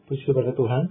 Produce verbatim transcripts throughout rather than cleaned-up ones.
Puji kepada Tuhan,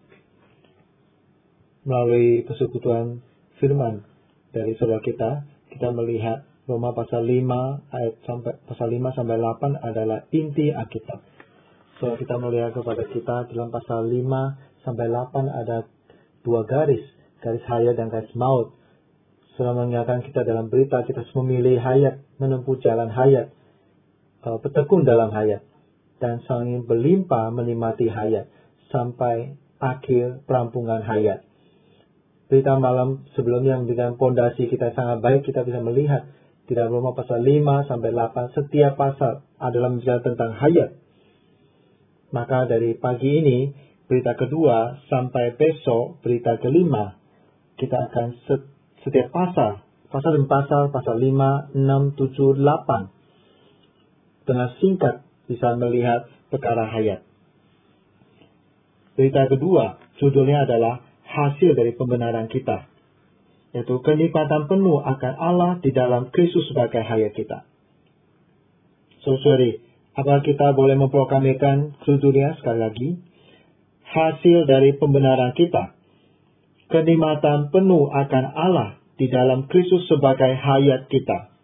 melalui persekutuan firman dari saudara kita, kita melihat Roma pasal lima ayat sampai pasal lima sampai delapan adalah inti Alkitab. So kita melihat kepada kita dalam pasal lima sampai delapan ada dua garis, garis hayat dan garis maut. Sudah mengingatkan kita dalam berita kita harus memilih hayat, menempuh jalan hayat, uh, bertekun dalam hayat, dan saling berlimpah menikmati hayat sampai akhir perampungan hayat. Berita malam sebelumnya dengan pondasi kita sangat baik, kita bisa melihat di dalam Roma pasal lima sampai delapan setiap pasal adalah bicara tentang hayat. Maka dari pagi ini berita kedua sampai besok berita kelima, kita akan setiap pasal, pasal demi pasal, pasal lima, enam, tujuh, delapan dengan singkat bisa melihat perkara hayat. Berita kedua, judulnya adalah hasil dari pembenaran kita, yaitu kenikmatan penuh akan Allah di dalam Kristus sebagai hayat kita. Saudari, apakah kita boleh memproklamirkan judulnya sekali lagi? Hasil dari pembenaran kita, kenikmatan penuh akan Allah di dalam Kristus sebagai hayat kita.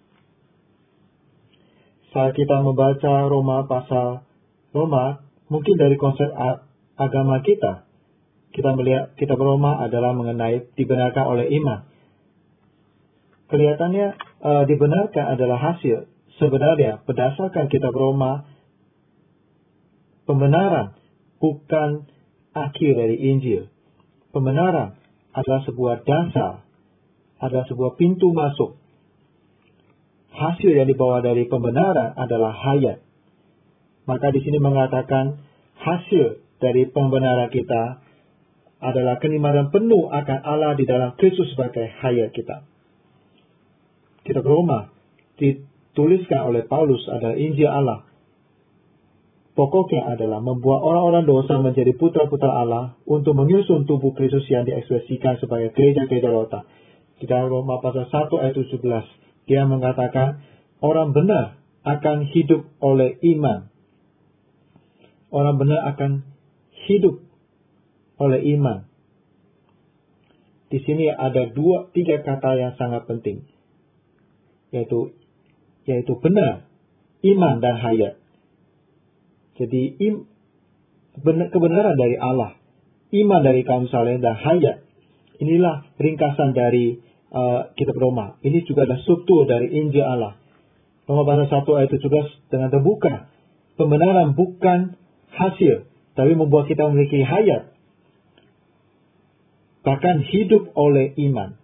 Saat kita membaca Roma pasal Roma, mungkin dari konsep agama kita, kita melihat kitab Roma adalah mengenai dibenarkan oleh iman. Kelihatannya uh, dibenarkan adalah hasil. Sebenarnya berdasarkan kitab Roma, pembenaran bukan akhir dari Injil. Pembenaran adalah sebuah dasar, adalah sebuah pintu masuk. Hasil yang dibawa dari pembenaran adalah hayat. Maka di sini mengatakan hasil dari pembenaran kita adalah kenikmatan penuh akan Allah di dalam Kristus sebagai hayat kita. Kitab Roma dituliskan oleh Paulus adalah Injil Allah. Pokoknya adalah membuat orang-orang dosa menjadi putra-putra Allah untuk menyusun tubuh Kristus yang diekspresikan sebagai gereja-gereja rota. Di dalam Roma pasal satu ayat tujuh belas, dia mengatakan orang benar akan hidup oleh iman. Orang benar akan hidup oleh iman. Di sini ada dua, tiga kata yang sangat penting, yaitu yaitu benar, iman, dan hayat. Jadi im, benar, kebenaran dari Allah, iman dari kaum saleh, dan hayat. Inilah ringkasan dari uh, kitab Roma. Ini juga ada struktur dari Injil Allah. Roma pasal satu ayat tujuh belas dengan terbuka. Pembenaran bukan hasil, tapi membuat kita memiliki hayat. Bahkan hidup oleh iman.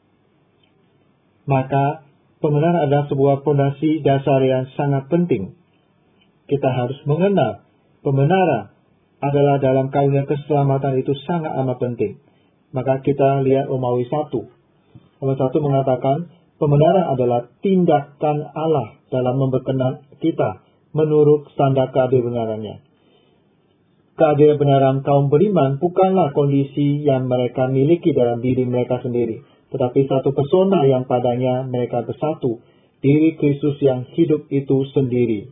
Maka pembenaran adalah sebuah fondasi dasar yang sangat penting. Kita harus mengenal pembenaran adalah dalam karunia keselamatan itu sangat amat penting. Maka kita lihat Romawi satu. Romawi satu mengatakan pembenaran adalah tindakan Allah dalam memperkenan kita menurut standar keadilan-benarannya. Keadilan-benaran kaum beriman bukanlah kondisi yang mereka miliki dalam diri mereka sendiri, tetapi satu persona yang padanya mereka bersatu, diri Kristus yang hidup itu sendiri.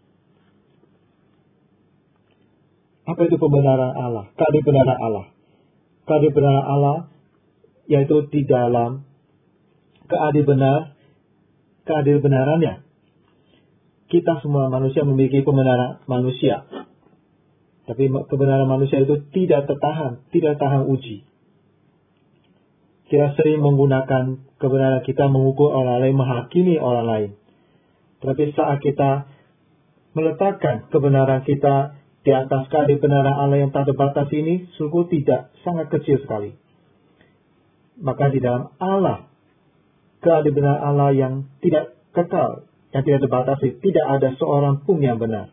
Apa itu pembenaran Allah? Keadilan-benaran Allah. Keadilan-benaran Allah yaitu di dalam keadilan-benar, keadilan-benarannya. Kita semua manusia memiliki pembenaran manusia. Tapi kebenaran manusia itu tidak tertahan, tidak tahan uji. Kita sering menggunakan kebenaran kita mengukur orang lain, menghakimi orang lain. Tetapi saat kita meletakkan kebenaran kita di atas kebenaran Allah yang tak terbatas ini, sungguh tidak, sangat kecil sekali. Maka di dalam Allah, kebenaran Allah yang tidak kekal, yang tidak terbatas, tidak ada seorang pun yang benar.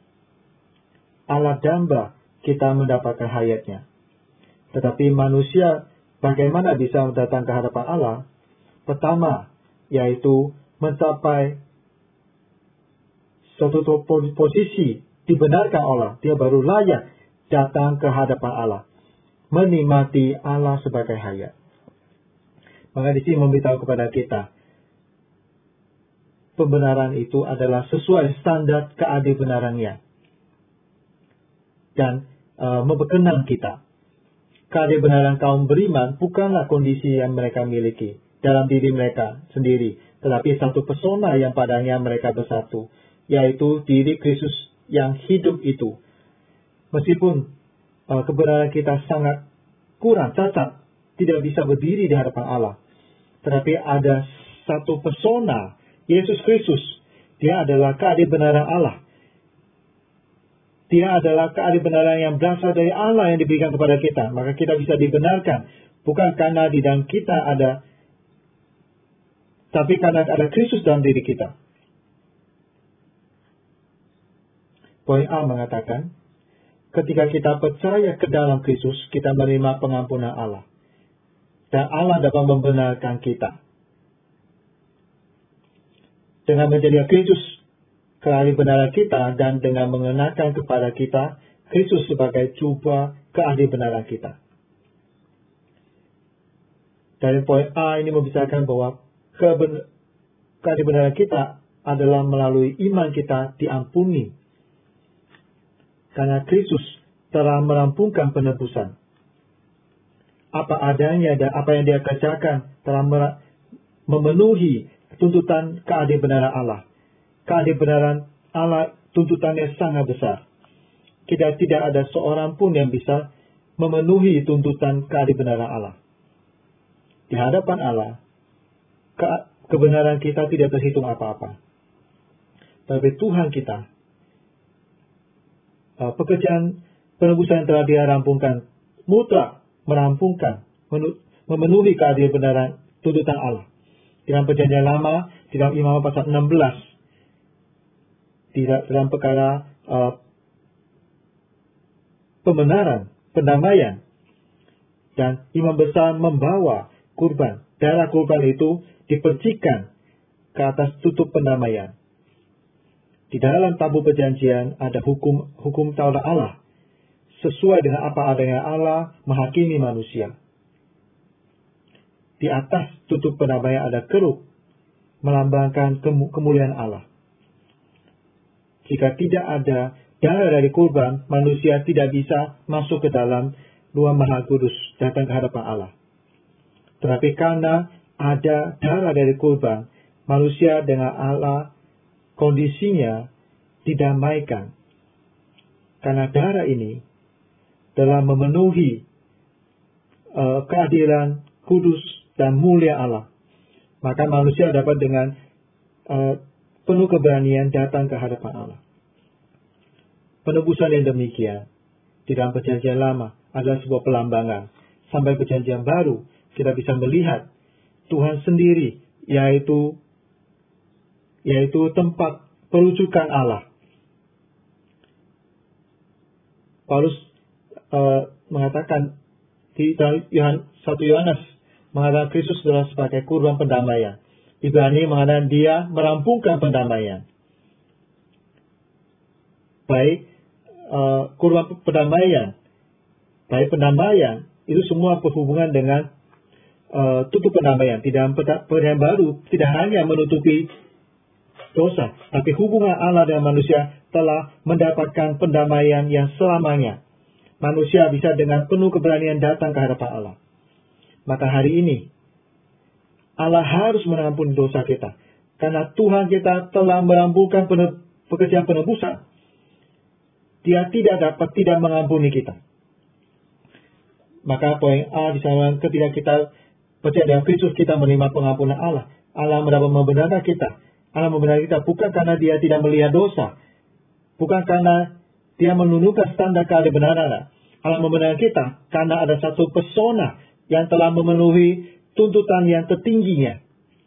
Allah damba kita mendapatkan hayatnya. Tetapi manusia bagaimana bisa datang ke hadapan Allah? Pertama, yaitu mencapai suatu posisi dibenarkan Allah. Dia baru layak datang ke hadapan Allah. Menikmati Allah sebagai hayat. Maka di sini memberitahu kepada kita, pembenaran itu adalah sesuai standar keadilan-benarannya. Dan uh, memperkenan kita. Kebenaran kaum beriman bukanlah kondisi yang mereka miliki dalam diri mereka sendiri, tetapi satu persona yang padanya mereka bersatu, yaitu diri Kristus yang hidup itu. Meskipun uh, kebenaran kita sangat kurang, cacat, tidak bisa berdiri di hadapan Allah, tetapi ada satu persona, Yesus Kristus. Dia adalah kebenaran Allah. Dia adalah kebenaran yang berasal dari Allah yang diberikan kepada kita. Maka kita bisa dibenarkan. Bukan karena di dalam kita ada, tapi karena ada Kristus dalam diri kita. Poin A mengatakan, ketika kita percaya ke dalam Kristus, kita menerima pengampunan Allah. Dan Allah dapat membenarkan kita. Dengan menjadi Kristus kebenaran kita, dan dengan mengenakan kepada kita Kristus sebagai jubah kebenaran kita. Dari poin A ini membicarakan bahwa kebenaran kita adalah melalui iman kita diampuni. Karena Kristus telah merampungkan penebusan. Apa adanya dan apa yang dia kerjakan telah memenuhi tuntutan kebenaran Allah. Kebenaran Allah tuntutannya sangat besar. Kita tidak ada seorang pun yang bisa memenuhi tuntutan kebenaran Allah. Di hadapan Allah, ke kebenaran kita tidak terhitung apa-apa. Tapi Tuhan kita, uh, pekerjaan penebusan yang telah dia rampungkan, mutlak merampungkan, memenuhi kebenaran tuntutan Allah. Di dalam perjanjian lama, di dalam Imamat pasal enam belas, tidak dalam perkara uh, pembenaran, pendamaian, dan imam besar membawa kurban. Darah kurban itu dipercikan ke atas tutup pendamaian. Di dalam tabut perjanjian ada hukum hukum Taurat Allah, sesuai dengan apa adanya Allah menghakimi manusia. Di atas tutup pendamaian ada keruk, melambangkan kemuliaan Allah. Jika tidak ada darah dari kurban, manusia tidak bisa masuk ke dalam ruang maha kudus, datang ke hadapan Allah. Tetapi karena ada darah dari kurban, manusia dengan Allah kondisinya didamaikan. Karena darah ini telah memenuhi uh, keadilan, kudus, dan mulia Allah. Maka manusia dapat dengan uh, penuh keberanian datang ke hadapan Allah. Penebusan yang demikian di dalam perjanjian lama adalah sebuah pelambangan. Sampai perjanjian baru kita bisa melihat Tuhan sendiri, yaitu yaitu tempat perujukan Allah. Paulus uh, mengatakan di dalam satu Yohanes mengatakan Kristus adalah sebagai kurban pendamaian. Ibrani mengatakan dia merampungkan pendamaian. Baik uh, kurban pendamaian, baik pendamaian, itu semua berhubungan dengan uh, tutup pendamaian. Di dalam perjanjian baru tidak hanya menutupi dosa, tapi hubungan Allah dan manusia telah mendapatkan pendamaian yang selamanya. Manusia bisa dengan penuh keberanian datang ke hadapan Allah. Maka hari ini Allah harus mengampuni dosa kita. Karena Tuhan kita telah merampungkan pekerjaan penebusan. Dia tidak dapat tidak mengampuni kita. Maka poin A disana ketika kita percaya dengan Kristus, kita menerima pengampunan Allah. Allah mendapat membenarkan kita. Allah membenarkan kita bukan karena dia tidak melihat dosa. Bukan karena dia menundukkan standar kebenaran Allah. Allah membenarkan kita karena ada satu persona yang telah memenuhi tuntutan yang tertingginya.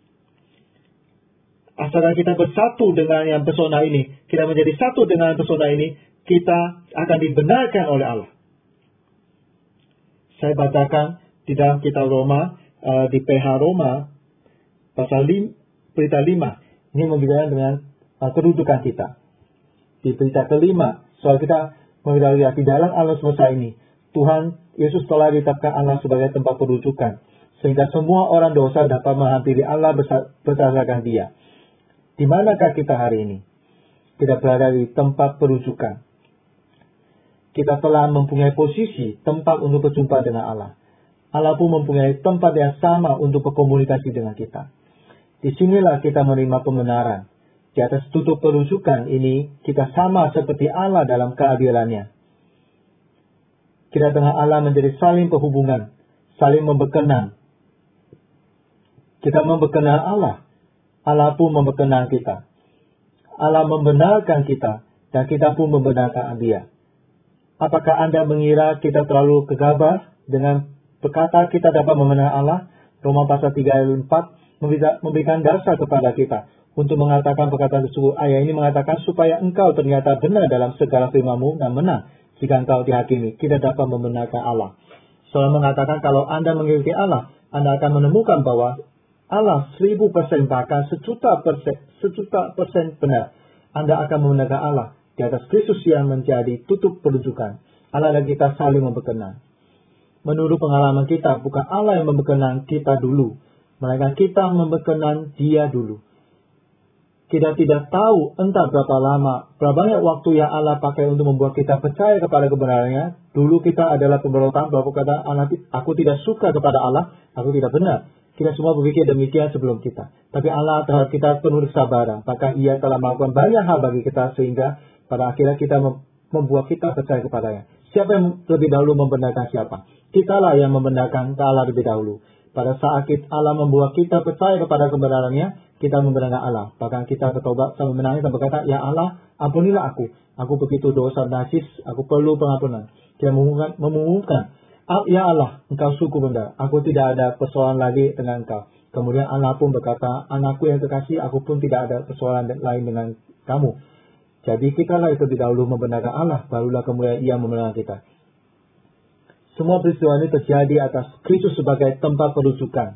Asalkan kita bersatu dengan yang persona ini, kita menjadi satu dengan persona ini, kita akan dibenarkan oleh Allah. Saya bacakan di dalam kitab Roma, uh, di P H Roma, pasal lima, berita lima. Ini membicarakan dengan uh, kedudukan kita. Di berita kelima, soal kita mengetahui di dalam alam semesta ini, Tuhan Yesus telah ditetapkan Allah sebagai tempat perujukan, sehingga semua orang dosa dapat menghampiri Allah berdasarkan dia. Di manakah kita hari ini? Kita berada di tempat perujukan. kita telah mempunyai posisi, tempat untuk berjumpa dengan Allah. Allah pun mempunyai tempat yang sama untuk berkomunikasi dengan kita. Disinilah kita menerima pembenaran. Di atas tutup perujukan ini, kita sama seperti Allah dalam keadilannya. Kita dengan Allah menjadi saling berhubungan, saling memberkenan. Kita memberkenan Allah. Allah pun memberkenan kita. Allah membenarkan kita, dan kita pun membenarkan Dia. Apakah Anda mengira kita terlalu gegabah dengan berkata kita dapat membenarkan Allah? Roma pasal tiga ayat empat memberikan dasar kepada kita untuk mengatakan perkataan tersebut. Ayat ini mengatakan supaya engkau ternyata benar dalam segala firman-Mu dan menang jika engkau dihakimi. Kita dapat membenarkan Allah. Soalnya mengatakan kalau Anda mengikuti Allah, Anda akan menemukan bahwa Allah seribu persen bahkan sejuta persen, sejuta persen benar. Anda akan membenarkan Allah di atas Kristus yang menjadi tutup perujukan. Allah dan kita saling memberkenan. Menurut pengalaman kita, bukan Allah yang memberkenan kita dulu, melainkan kita memberkenan Dia dulu. Kita tidak tahu entah berapa lama, berapa banyak waktu yang Allah pakai untuk membuat kita percaya kepada kebenarannya. Dulu kita adalah pemberontak bahwa kata aku tidak suka kepada Allah, aku tidak benar. Kita semua berpikir demikian sebelum kita. Tapi Allah terhadap kita penuh kesabaran. Bahkan Ia telah melakukan banyak hal bagi kita sehingga pada akhirnya kita membuat kita percaya kepadanya. Siapa yang lebih dahulu membenarkan siapa? Kitalah yang membenarkan Allah lebih dahulu. Pada saat Allah membuat kita percaya kepada kebenarannya, kita membenarkan Allah. Bahkan kita bertobat sambil menangis dan berkata, Ya Allah, ampunilah aku. Aku begitu dosa najis, aku perlu pengampunan. Dia mengumumkan, mengumumkan Ya Allah, engkau suku benar. Aku tidak ada persoalan lagi dengan engkau. Kemudian Allah pun berkata, anakku yang terkasih, aku pun tidak ada persoalan lain dengan kamu. Jadi kitalah yang lebih dahulu membenarkan Allah, barulah kemudian Ia membenarkan kita. Semua peristiwa ini terjadi atas Kristus sebagai tempat perujukan.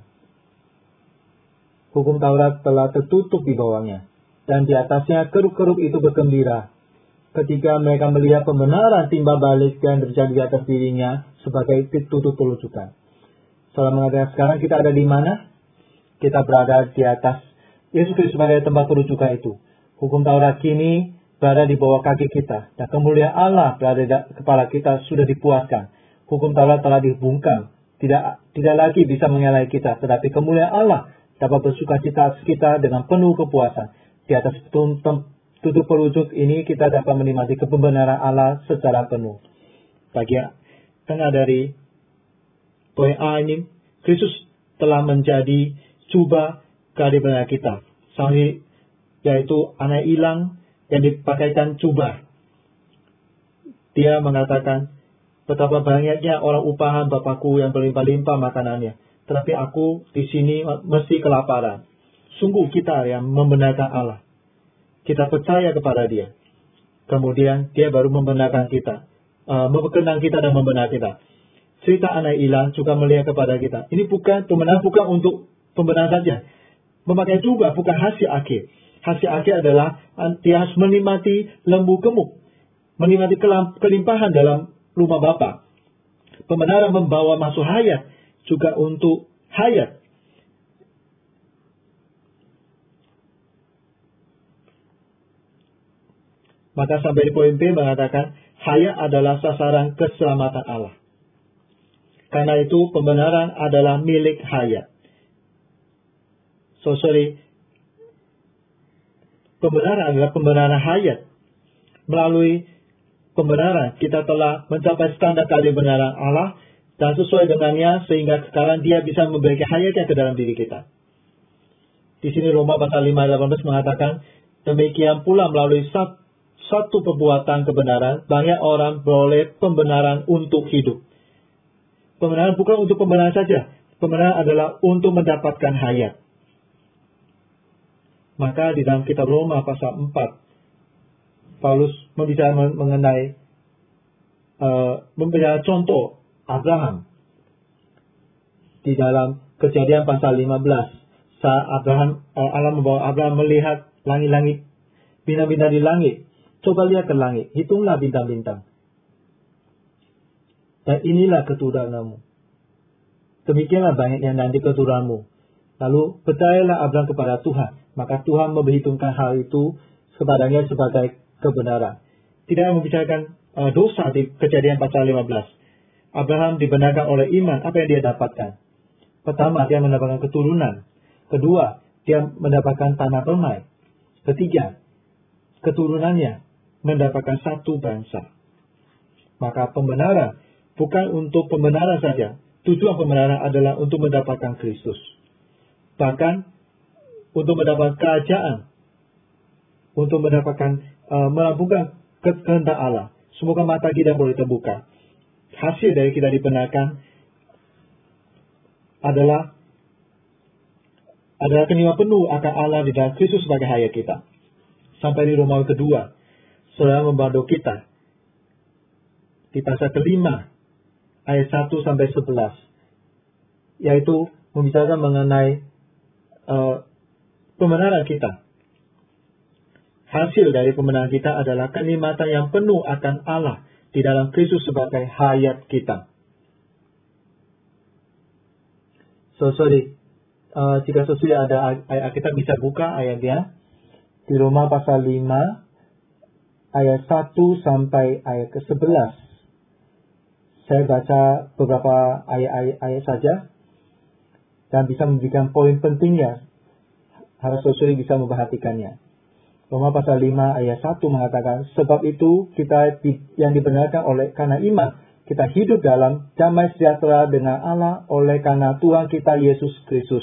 Hukum Taurat telah tertutup di bawahnya, dan di atasnya keruk-keruk itu bergembira. Ketika mereka melihat pembenaran timbal balik yang terjadi di atas dirinya sebagai tutup perujukan. Salah mengatakan sekarang kita ada di mana? Kita berada di atas Yesus Kristus sebagai tempat perujukan itu. Hukum Taurat kini berada di bawah kaki kita, dan kemuliaan Allah berada di kepala kita sudah dipuaskan. Hukum Taurat telah dibungkam, tidak tidak lagi bisa menyalahi kita, tetapi kemuliaan Allah dapat bersukacita atas kita dengan penuh kepuasan. Di atas tutup perujuk ini kita dapat menikmati kebenaran Allah secara penuh. Bagian tengah dari poin A ini, Kristus telah menjadi jubah keadilan kita. Sampai yaitu anak hilang yang dipakaikan jubah. Dia mengatakan, betapa banyaknya orang upahan Bapakku yang berlimpah-limpah makanannya, tetapi aku di sini mesti kelaparan. Sungguh kita yang membenarkan Allah. Kita percaya kepada Dia. Kemudian Dia baru membenarkan kita, uh, memperkenan kita dan membenarkan kita. Cerita anak hilang juga melihat kepada kita. Ini bukan pembenaran bukan untuk pembenaran saja. Memakai juga bukan hasil akhir. Hasil akhir adalah dia harus menikmati lembu gemuk, menikmati kelimpahan dalam rumah Bapa. Pembenaran membawa masuk hayat juga untuk hayat. Maka sampai di poin B mengatakan hayat adalah sasaran keselamatan Allah. Karena itu pembenaran adalah milik hayat. So sorry. Pembenaran adalah pembenaran hayat. Melalui pembenaran kita telah mencapai standar kebenaran Allah dan sesuai dengannya sehingga sekarang Dia bisa memberikan hayatnya ke dalam diri kita. Di sini Roma pasal lima ayat delapan belas mengatakan, demikian pula melalui satu, satu perbuatan kebenaran banyak orang beroleh pembenaran untuk hidup. Pembenaran bukan untuk pembenaran saja. Pembenaran adalah untuk mendapatkan hayat. Maka di dalam kitab Roma pasal empat, Paulus membicarakan mengenai uh, memberikan contoh Abraham di dalam Kejadian pasal lima belas. Saat Abraham, uh, Allah membawa Abraham melihat langit-langit, bintang-bintang di langit. Coba lihat ke langit, hitunglah bintang-bintang. Dan inilah keturunanmu. Demikianlah banyaknya nanti keturunanmu. Lalu percayalah Abraham kepada Tuhan. Maka Tuhan memperhitungkan hal itu kepadanya sebagai kebenaran. Tidak membicarakan uh, dosa di Kejadian pasal lima belas. Abraham dibenarkan oleh iman. Apa yang dia dapatkan? Pertama, dia mendapatkan keturunan. Kedua, dia mendapatkan tanah permai. Ketiga, keturunannya mendapatkan satu bangsa. Maka pembenaran bukan untuk pembenaran saja. Tujuan pembenaran adalah untuk mendapatkan Kristus. Bahkan untuk mendapatkan kerajaan. Untuk mendapatkan, uh, merampungkan kehendak Allah. Semoga mata kita boleh terbuka. Hasil dari kita dibenarkan adalah adalah kenima penuh akan Allah di dalam Kristus sebagai hayat kita. Sampai di Romawi kedua, Saudara membantu kita di pasal kelima ayat satu sampai sebelas, yaitu membicarakan mengenai uh, pembenaran kita. Hasil dari pembenaran kita adalah kenikmatan yang penuh akan Allah di dalam Kristus sebagai hayat kita. So, sorry. Uh, jika sesuai ada ayat, kita bisa buka ayatnya. Di Roma pasal lima, ayat satu sampai ayat ke sebelas. Saya baca beberapa ayat-ayat ayat saja. Dan bisa memberikan poin pentingnya. Harus sesuai bisa memperhatikannya. Roma pasal lima ayat satu mengatakan, sebab itu kita di, yang dibenarkan oleh karena iman, kita hidup dalam damai sejahtera dengan Allah oleh karena Tuhan kita Yesus Kristus.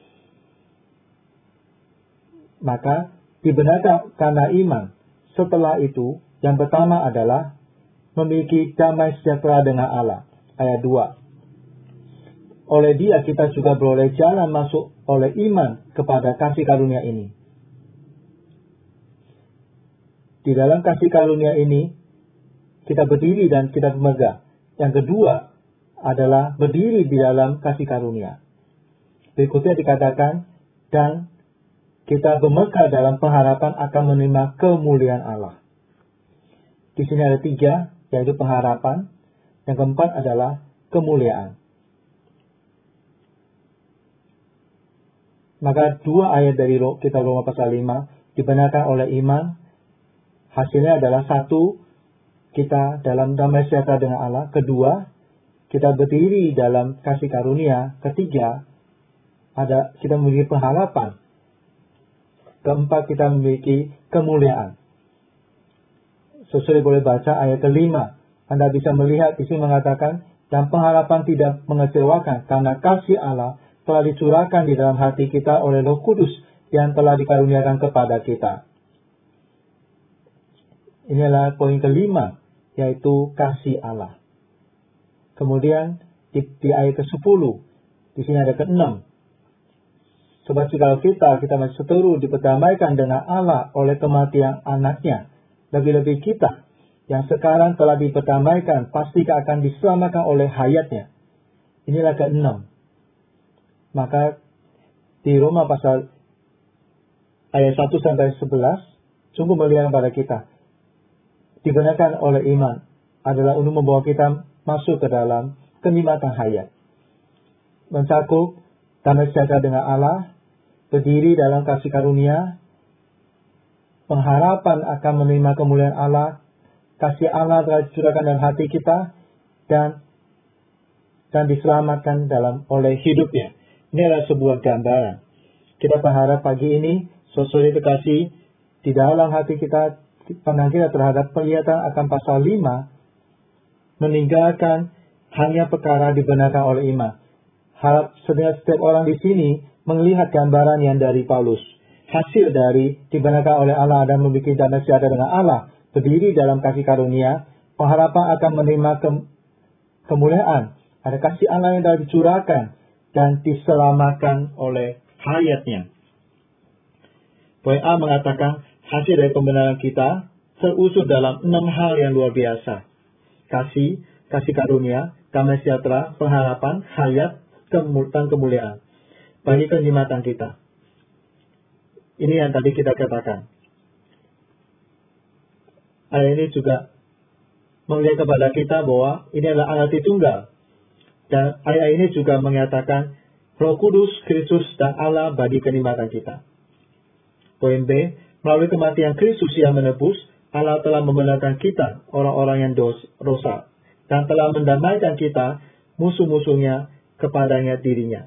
Maka dibenarkan karena iman. Setelah itu, yang pertama adalah memiliki damai sejahtera dengan Allah. Ayat dua. Oleh dia kita juga beroleh jalan masuk oleh iman kepada kasih karunia ini. Di dalam kasih karunia ini, kita berdiri dan kita bermegah. Yang kedua adalah berdiri di dalam kasih karunia. Berikutnya dikatakan, dan kita bermegah dalam pengharapan akan menerima kemuliaan Allah. Di sini ada tiga, yaitu pengharapan. Yang keempat adalah kemuliaan. Maka dua ayat dari kitab Roma pasal lima dibenarkan oleh iman. Hasilnya adalah satu, kita dalam damai sejahtera dengan Allah. Kedua, kita berdiri dalam kasih karunia. Ketiga, ada kita memiliki pengharapan. Keempat, kita memiliki kemuliaan. Sesuai boleh baca ayat kelima. Anda bisa melihat di sini mengatakan, dan pengharapan tidak mengecewakan karena kasih Allah telah dicurahkan di dalam hati kita oleh Roh Kudus yang telah dikaruniakan kepada kita. Ini adalah poin kelima, yaitu kasih Allah. Kemudian di, di ayat ke sepuluh, di sini ada ke enam. Sebab jika kita, kita masih seteru diperdamaikan dengan Allah oleh kematian anaknya. Lebih-lebih kita, yang sekarang telah diperdamaikan, pasti akan diselamatkan oleh hayatnya. Inilah ke enam. Maka di Roma pasal ayat satu sampai sebelas, sungguh melihat kepada kita. Dibenarkan oleh iman adalah untuk membawa kita masuk ke dalam kenikmatan hayat. Mencakup damai sejahtera dengan Allah, berdiri dalam kasih karunia, pengharapan akan menerima kemuliaan Allah, kasih Allah telah dicurahkan dalam hati kita, dan dan diselamatkan dalam oleh hidupnya. Ini adalah sebuah gambaran. Kita berharap pagi ini, saudara dikasih di dalam hati kita, pandang kita terhadap penglihatan akan pasal lima, meninggalkan hanya perkara dibenarkan oleh iman. Harap setiap orang di sini melihat gambaran yang dari Paulus. Hasil dari dibenarkan oleh Allah dan memiliki damai sejahtera dengan Allah, berdiri dalam kasih karunia, pengharapan akan menerima ke, kemuliaan. Ada kasih Allah yang telah dicurahkan dan diselamatkan oleh hayatnya. Poin A mengatakan, hasil dari pembenaran kita terusut dalam enam hal yang luar biasa. Kasih, kasih karunia, damai sejahtera, pengharapan, hayat, dan kemuliaan. Bagi kenikmatan kita. Ini yang tadi kita katakan. Ayat ini juga melihat kepada kita bahwa ini adalah Allah Tritunggal. Dan ayat ini juga menyatakan Roh Kudus, Kristus, dan Allah bagi kenikmatan kita. Poin B, melalui kematian Kristus yang menebus, Allah telah membenarkan kita, orang-orang yang dos, dosa, dan telah mendamaikan kita, musuh-musuhnya, kepadanya dirinya.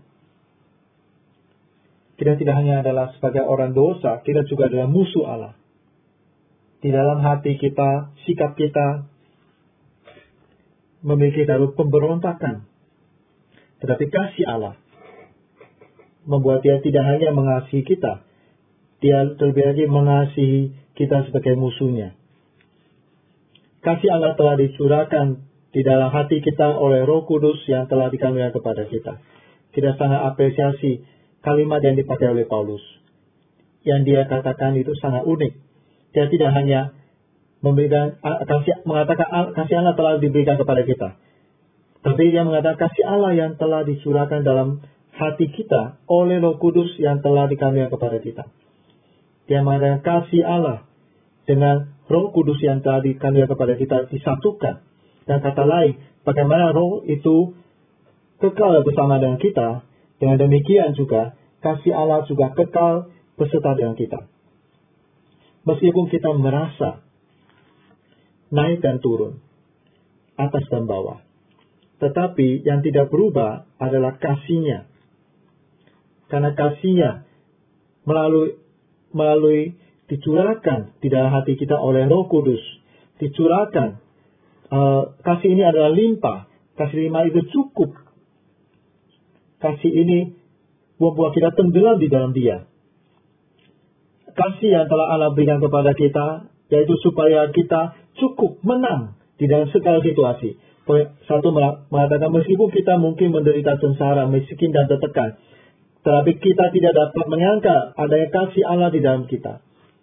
Kita tidak hanya adalah sebagai orang dosa, kita juga adalah musuh Allah. Di dalam hati kita, sikap kita, memiliki dalam pemberontakan. Tetapi kasih Allah membuat dia tidak hanya mengasihi kita, dia terlebih lagi mengasihi kita sebagai musuhnya. Kasih Allah telah dicurahkan di dalam hati kita oleh Roh Kudus yang telah dikaruniakan kepada kita. Kita sangat apresiasi kalimat yang dipakai oleh Paulus. Yang dia katakan itu sangat unik. Dia tidak hanya memberikan, kasih, mengatakan kasih Allah telah diberikan kepada kita, tapi dia mengatakan kasih Allah yang telah dicurahkan dalam hati kita oleh Roh Kudus yang telah dikaruniakan kepada kita. Dia mengatakan kasih Allah dengan Roh Kudus yang telah dikaruniakan kepada kita disatukan. Dan kata lain, bagaimana Roh itu kekal bersama dengan kita, dengan demikian juga kasih Allah juga kekal beserta dengan kita. Meskipun kita merasa naik dan turun, atas dan bawah, tetapi yang tidak berubah adalah kasihnya. Karena kasihnya melalui melalui dicurahkan di dalam hati kita oleh Roh Kudus, dicurahkan. Uh, kasih ini adalah limpah. Kasih limpah itu cukup. Kasih ini membuat kita tenggelam di dalam Dia. Kasih yang telah Allah berikan kepada kita, yaitu supaya kita cukup menang di dalam segala situasi. Satu mengatakan meskipun kita mungkin menderita sengsara, miskin dan tertekan, tetapi kita tidak dapat menyangka adanya kasih Allah di dalam kita.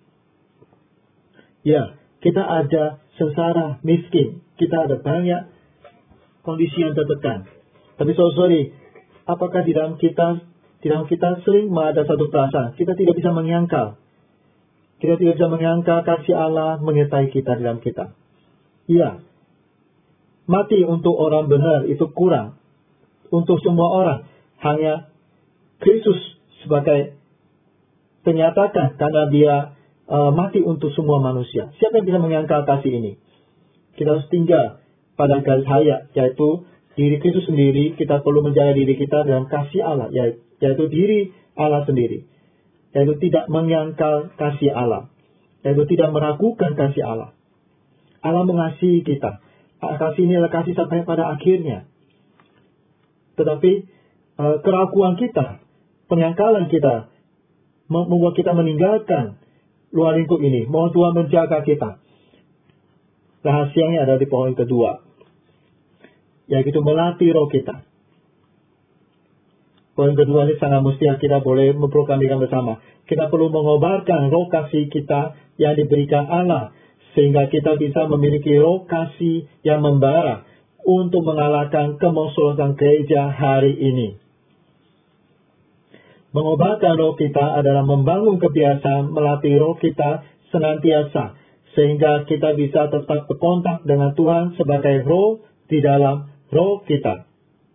Ya, kita ada sengsara, miskin, kita ada banyak kondisi yang tertekan. Tapi so sorry, apakah di dalam kita, di dalam kita sering ada satu perasaan, kita tidak bisa menyangkal. Kita tidak bisa menyangka kasih Allah menyertai kita di dalam kita. Iya, mati untuk orang benar itu kurang. Untuk semua orang, hanya Kristus sebagai penyatakan karena dia uh, mati untuk semua manusia. Siapa yang bisa menyangkal kasih ini? Kita harus tinggal pada garis hayat, yaitu diri Kristus sendiri. Kita perlu menjaga diri kita dalam kasih Allah, yaitu diri Allah sendiri. Yaitu tidak menyangkal kasih Allah, yaitu tidak meragukan kasih Allah. Allah mengasihi kita. Kasih ini adalah kasih sampai pada akhirnya. Tetapi uh, keraguan kita, penyangkalan kita, membuat kita meninggalkan luar lingkup ini. Mohon Tuhan menjaga kita. Rahasianya ada di poin kedua, yaitu melatih roh kita. Poin kedua ini sangat mesti kita boleh memproklamirkan bersama. Kita perlu mengobarkan roh kasih kita yang diberikan Allah, sehingga kita bisa memiliki roh kasih yang membara untuk mengalahkan kemusuhan gereja hari ini. Mengobarkan roh kita adalah membangun kebiasaan melatih roh kita senantiasa, sehingga kita bisa tetap berkontak dengan Tuhan sebagai roh di dalam roh kita.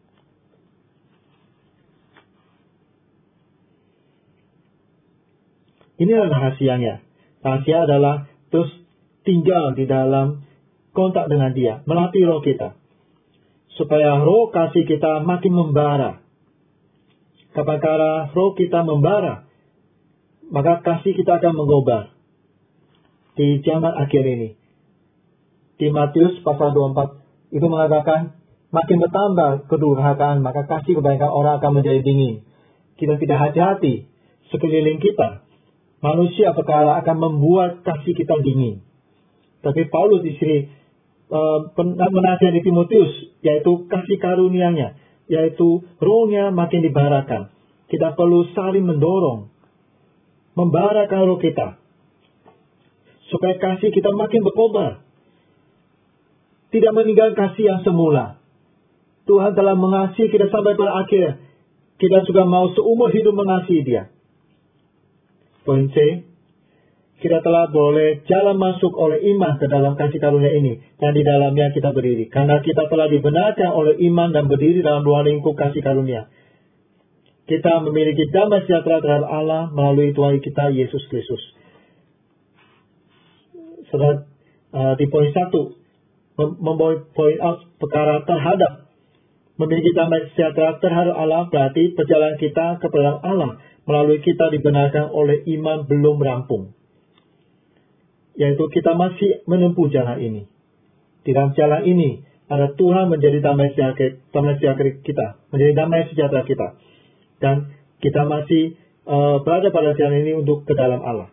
Ini adalah rahasianya. Rahasia adalah terus tinggal di dalam kontak dengan Dia, melatih roh kita, supaya roh kasih kita makin membara. Apabila roh kita membara, maka kasih kita akan mengobar. Di zaman akhir ini, di Matius pasal dua puluh empat itu mengatakan makin bertambah kedurhakaan, maka kasih kebanyakan orang akan menjadi dingin. Kita tidak hati-hati sekeliling kita, manusia perkara akan membuat kasih kita dingin. Tapi Paulus di sini uh, menasihati Timotius, yaitu kasih karunia-Nya, yaitu rohnya makin dibarakan. Kita perlu saling mendorong, membarakan roh kita, supaya kasih kita makin berkobar. Tidak meninggalkan kasih yang semula. Tuhan telah mengasihi kita sampai pada akhir. Kita juga mau seumur hidup mengasihi Dia. Poin C, kita telah boleh jalan masuk oleh iman ke dalam kasih karunia ini, yang di dalamnya kita berdiri. Karena kita telah dibenarkan oleh iman dan berdiri dalam luar lingkup kasih karunia. Kita memiliki damai sejahtera terhadap Allah melalui Tuhan kita Yesus Kristus. Saudara, uh, di poin satu, membawa point out perkara terhadap memiliki damai sejahtera terhadap Allah, berarti perjalanan kita kepada Allah melalui kita dibenarkan oleh iman belum rampung. Yaitu kita masih menempuh jalan ini. Di dalam jalan ini, ada Tuhan menjadi damai sejahtera, damai sejahtera kita, menjadi damai sejahtera kita. Dan kita masih uh, berada pada jalan ini untuk ke dalam Allah.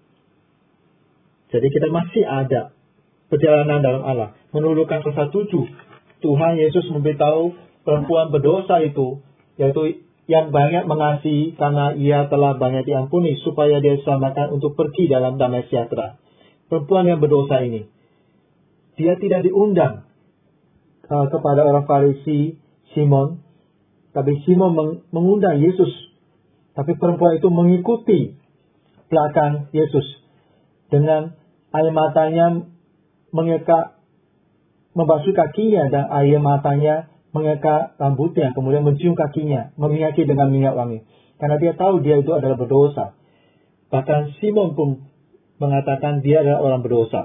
Jadi kita masih ada perjalanan dalam Allah. Menurut Lukas pasal tujuh, Tuhan Yesus memberitahu perempuan berdosa itu, yaitu yang banyak mengasihi karena ia telah banyak diampuni, supaya dia diselamatkan untuk pergi dalam damai sejahtera. Perempuan yang berdosa ini, dia tidak diundang uh, kepada orang Farisi Simon, tapi Simon meng- mengundang Yesus. Tapi perempuan itu mengikuti belakang Yesus dengan air matanya mengeka, membasuh kakinya, dan air matanya mengeka rambutnya, kemudian mencium kakinya, meminyaki dengan minyak wangi. Karena dia tahu dia itu adalah berdosa. Bahkan Simon pun mengatakan dia adalah orang berdosa.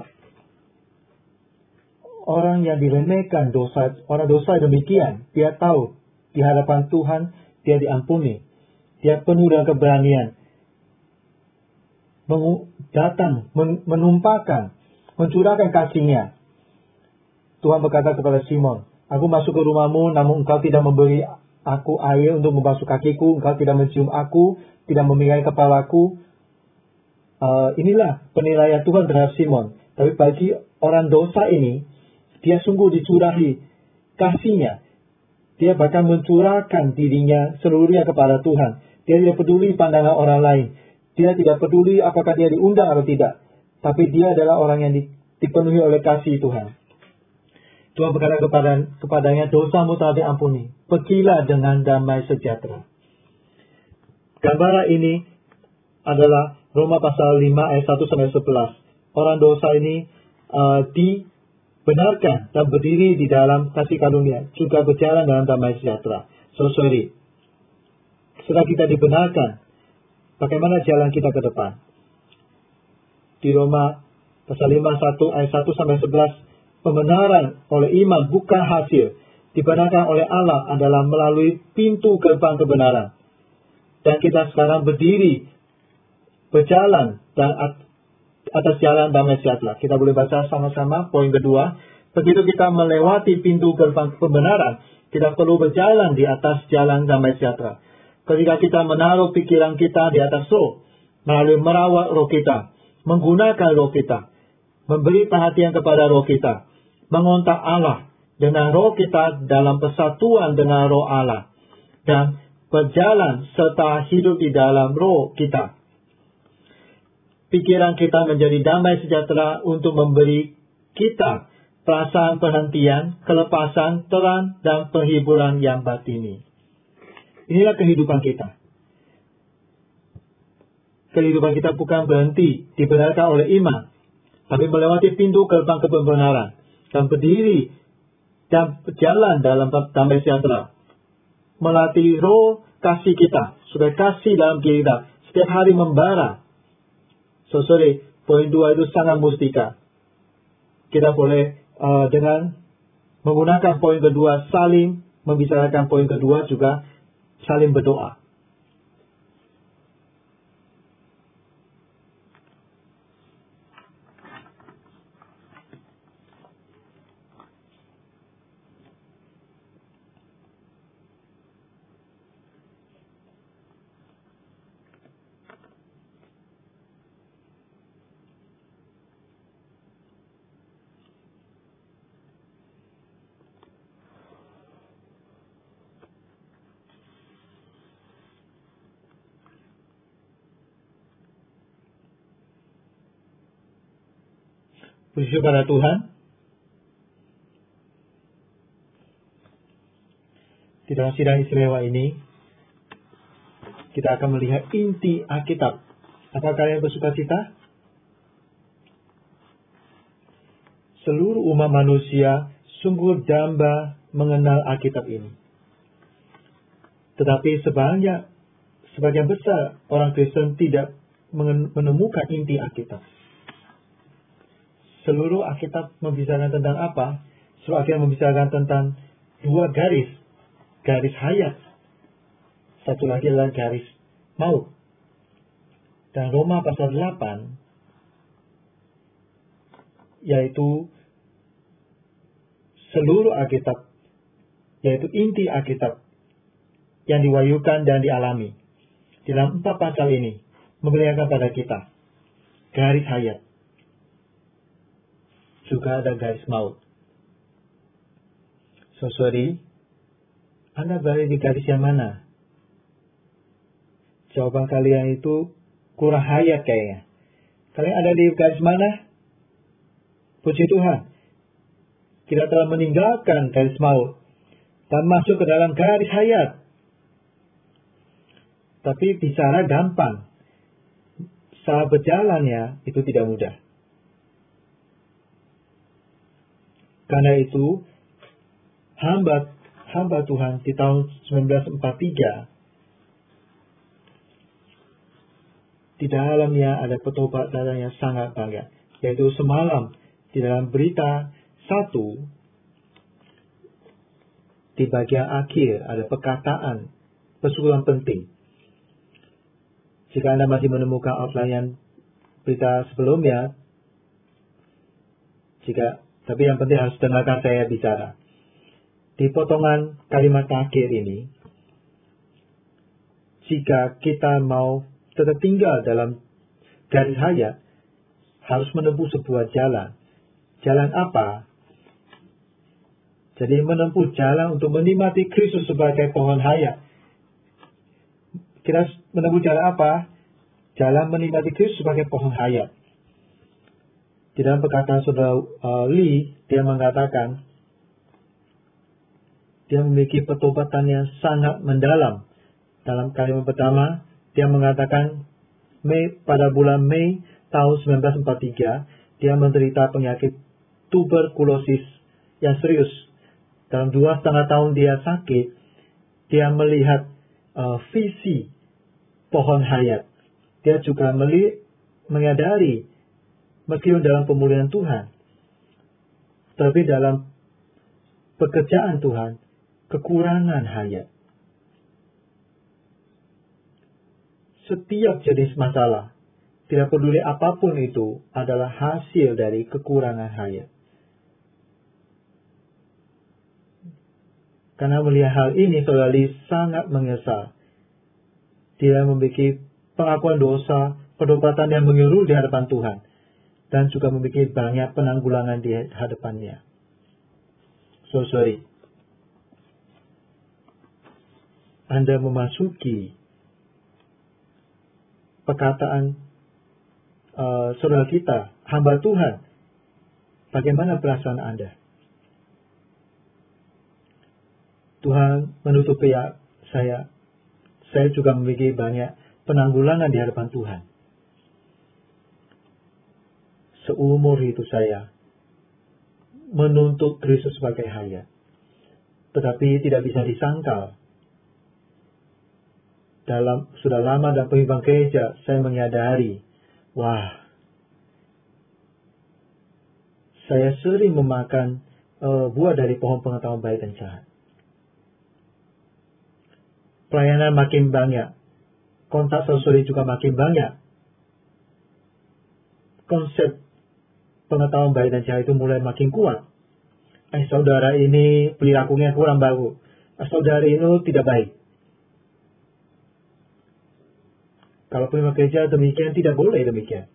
Orang yang diremehkan dosa, orang dosa demikian, dia tahu di hadapan Tuhan dia diampuni. Dia penuh dengan keberanian. Mengu- datang, men- menumpahkan, mencurahkan kasihnya. Tuhan berkata kepada Simon, aku masuk ke rumahmu, namun engkau tidak memberi aku air untuk membasuh kakiku, engkau tidak mencium aku, tidak memingai kepalaku. Uh, inilah penilaian Tuhan terhadap Simon. Tapi bagi orang dosa ini, dia sungguh dicurahi kasihnya. Dia bahkan mencurahkan dirinya seluruhnya kepada Tuhan. Dia tidak peduli pandangan orang lain. Dia tidak peduli apakah dia diundang atau tidak. Tapi dia adalah orang yang dipenuhi oleh kasih Tuhan. Tuhan berkata kepada, kepadanya, dosamu telah diampuni. Pergilah dengan damai sejahtera. Gambaran ini adalah Roma pasal lima ayat satu sampai sebelas. Orang dosa ini uh, dibenarkan dan berdiri di dalam kasih karunia, juga berjalan dalam damai sejahtera. So sorry. Setelah kita dibenarkan, bagaimana jalan kita ke depan? Di Roma pasal lima satu ayat satu sampai sebelas, pembenaran oleh iman bukan hasil. Dibenarkan oleh Allah adalah melalui pintu gerbang kebenaran. Dan kita sekarang berdiri, berjalan dan atas jalan damai sejahtera. Kita boleh baca sama-sama poin kedua. Begitu kita melewati pintu gerbang kebenaran, kita perlu berjalan di atas jalan damai sejahtera. Ketika kita menaruh pikiran kita di atas roh, melalui merawat roh kita, menggunakan roh kita, memberi perhatian kepada roh kita, mengontak Allah dengan roh kita dalam persatuan dengan roh Allah, dan berjalan serta hidup di dalam roh kita. Pikiran kita menjadi damai sejahtera untuk memberi kita perasaan perhentian, kelepasan, terang, dan penghiburan yang batini. Inilah kehidupan kita. Kehidupan kita bukan berhenti dibenarkan oleh iman, tapi melewati pintu gerbang kebenaran dan berdiri dan berjalan dalam damai sejahtera. Melatih roh kasih kita, supaya kasih dalam diri kita setiap hari membara. So sorry, poin dua itu sangat mustika. Kita boleh uh, dengan menggunakan poin kedua, saling membicarakan poin kedua, juga saling berdoa. Puji kepada Tuhan. Di dalam sidang istimewa ini, kita akan melihat inti Alkitab. Apakah kalian bersuka cita? Seluruh umat manusia sungguh damba mengenal Alkitab ini. Tetapi sebanyak, sebagian besar orang Kristen tidak menemukan inti Alkitab. seluruh Alkitab membicarakan tentang apa? Seluruh Alkitab membicarakan tentang dua garis. Garis hayat. Satu lagi adalah garis maut. Dan Roma pasal delapan, yaitu seluruh Alkitab, yaitu inti Alkitab yang diwahyukan dan dialami. Di dalam empat pasal ini memperlihatkan pada kita garis hayat. Juga ada garis maut. So sorry, Anda berada di garis yang mana? Jawaban kalian itu kurang hayat kayaknya. Kalian ada di garis mana? Puji Tuhan, kita telah meninggalkan garis maut dan masuk ke dalam garis hayat. Tapi bicara gampang, saat berjalannya itu tidak mudah. Karena itu, hamba hamba Tuhan di tahun seribu sembilan ratus empat puluh tiga, di dalamnya ada petobatan yang sangat banyak. Yaitu semalam, di dalam berita satu, di bagian akhir ada perkataan pesuruhan penting. Jika Anda masih menemukan outline berita sebelumnya, jika tapi yang penting harus dengarkan saya bicara. Di potongan kalimat akhir ini, jika kita mau tetap tinggal dalam garis hayat, harus menempuh sebuah jalan. Jalan apa? Jadi menempuh jalan untuk menikmati Kristus sebagai pohon hayat. Kita menempuh jalan apa? Jalan menikmati Kristus sebagai pohon hayat. Di dalam perkataan saudara uh, Lee, dia mengatakan, dia memiliki petobatan yang sangat mendalam. Dalam kalimat pertama, dia mengatakan, Mei, pada bulan Mei tahun seribu sembilan ratus empat puluh tiga, dia menderita penyakit tuberkulosis yang serius. Dalam dua setengah tahun dia sakit, dia melihat uh, visi pohon hayat. Dia juga meli- menyadari, meskipun dalam pemulihan Tuhan, tapi dalam pekerjaan Tuhan, kekurangan hayat. Setiap jenis masalah, tidak peduli apapun itu, adalah hasil dari kekurangan hayat. Karena melihat hal ini, saudara Lee sangat menyesal. Dia memiliki pengakuan dosa, pertobatan yang menyeluruh di hadapan Tuhan, dan juga memiliki banyak penanggulangan di hadapannya. So sorry. Anda memasuki perkataan uh, saudara kita, hamba Tuhan. Bagaimana perasaan Anda? Tuhan menutup pihak saya. Saya juga memiliki banyak penanggulangan di hadapan Tuhan. Seumur hidup saya menuntut Kristus sebagai hayat. Tetapi tidak bisa disangkal. Dalam sudah lama dalam pemimpin gereja, saya menyadari, wah, saya sering memakan uh, buah dari pohon pengetahuan baik dan jahat. Pelayanan makin banyak, kontak sosial juga makin banyak. Konsep pengetahuan baik dan jahat itu mulai makin kuat. Eh, saudara ini perilakunya kurang bagus. Eh, saudara ini tidak baik. Kalau pemimpin gereja demikian, tidak boleh demikian.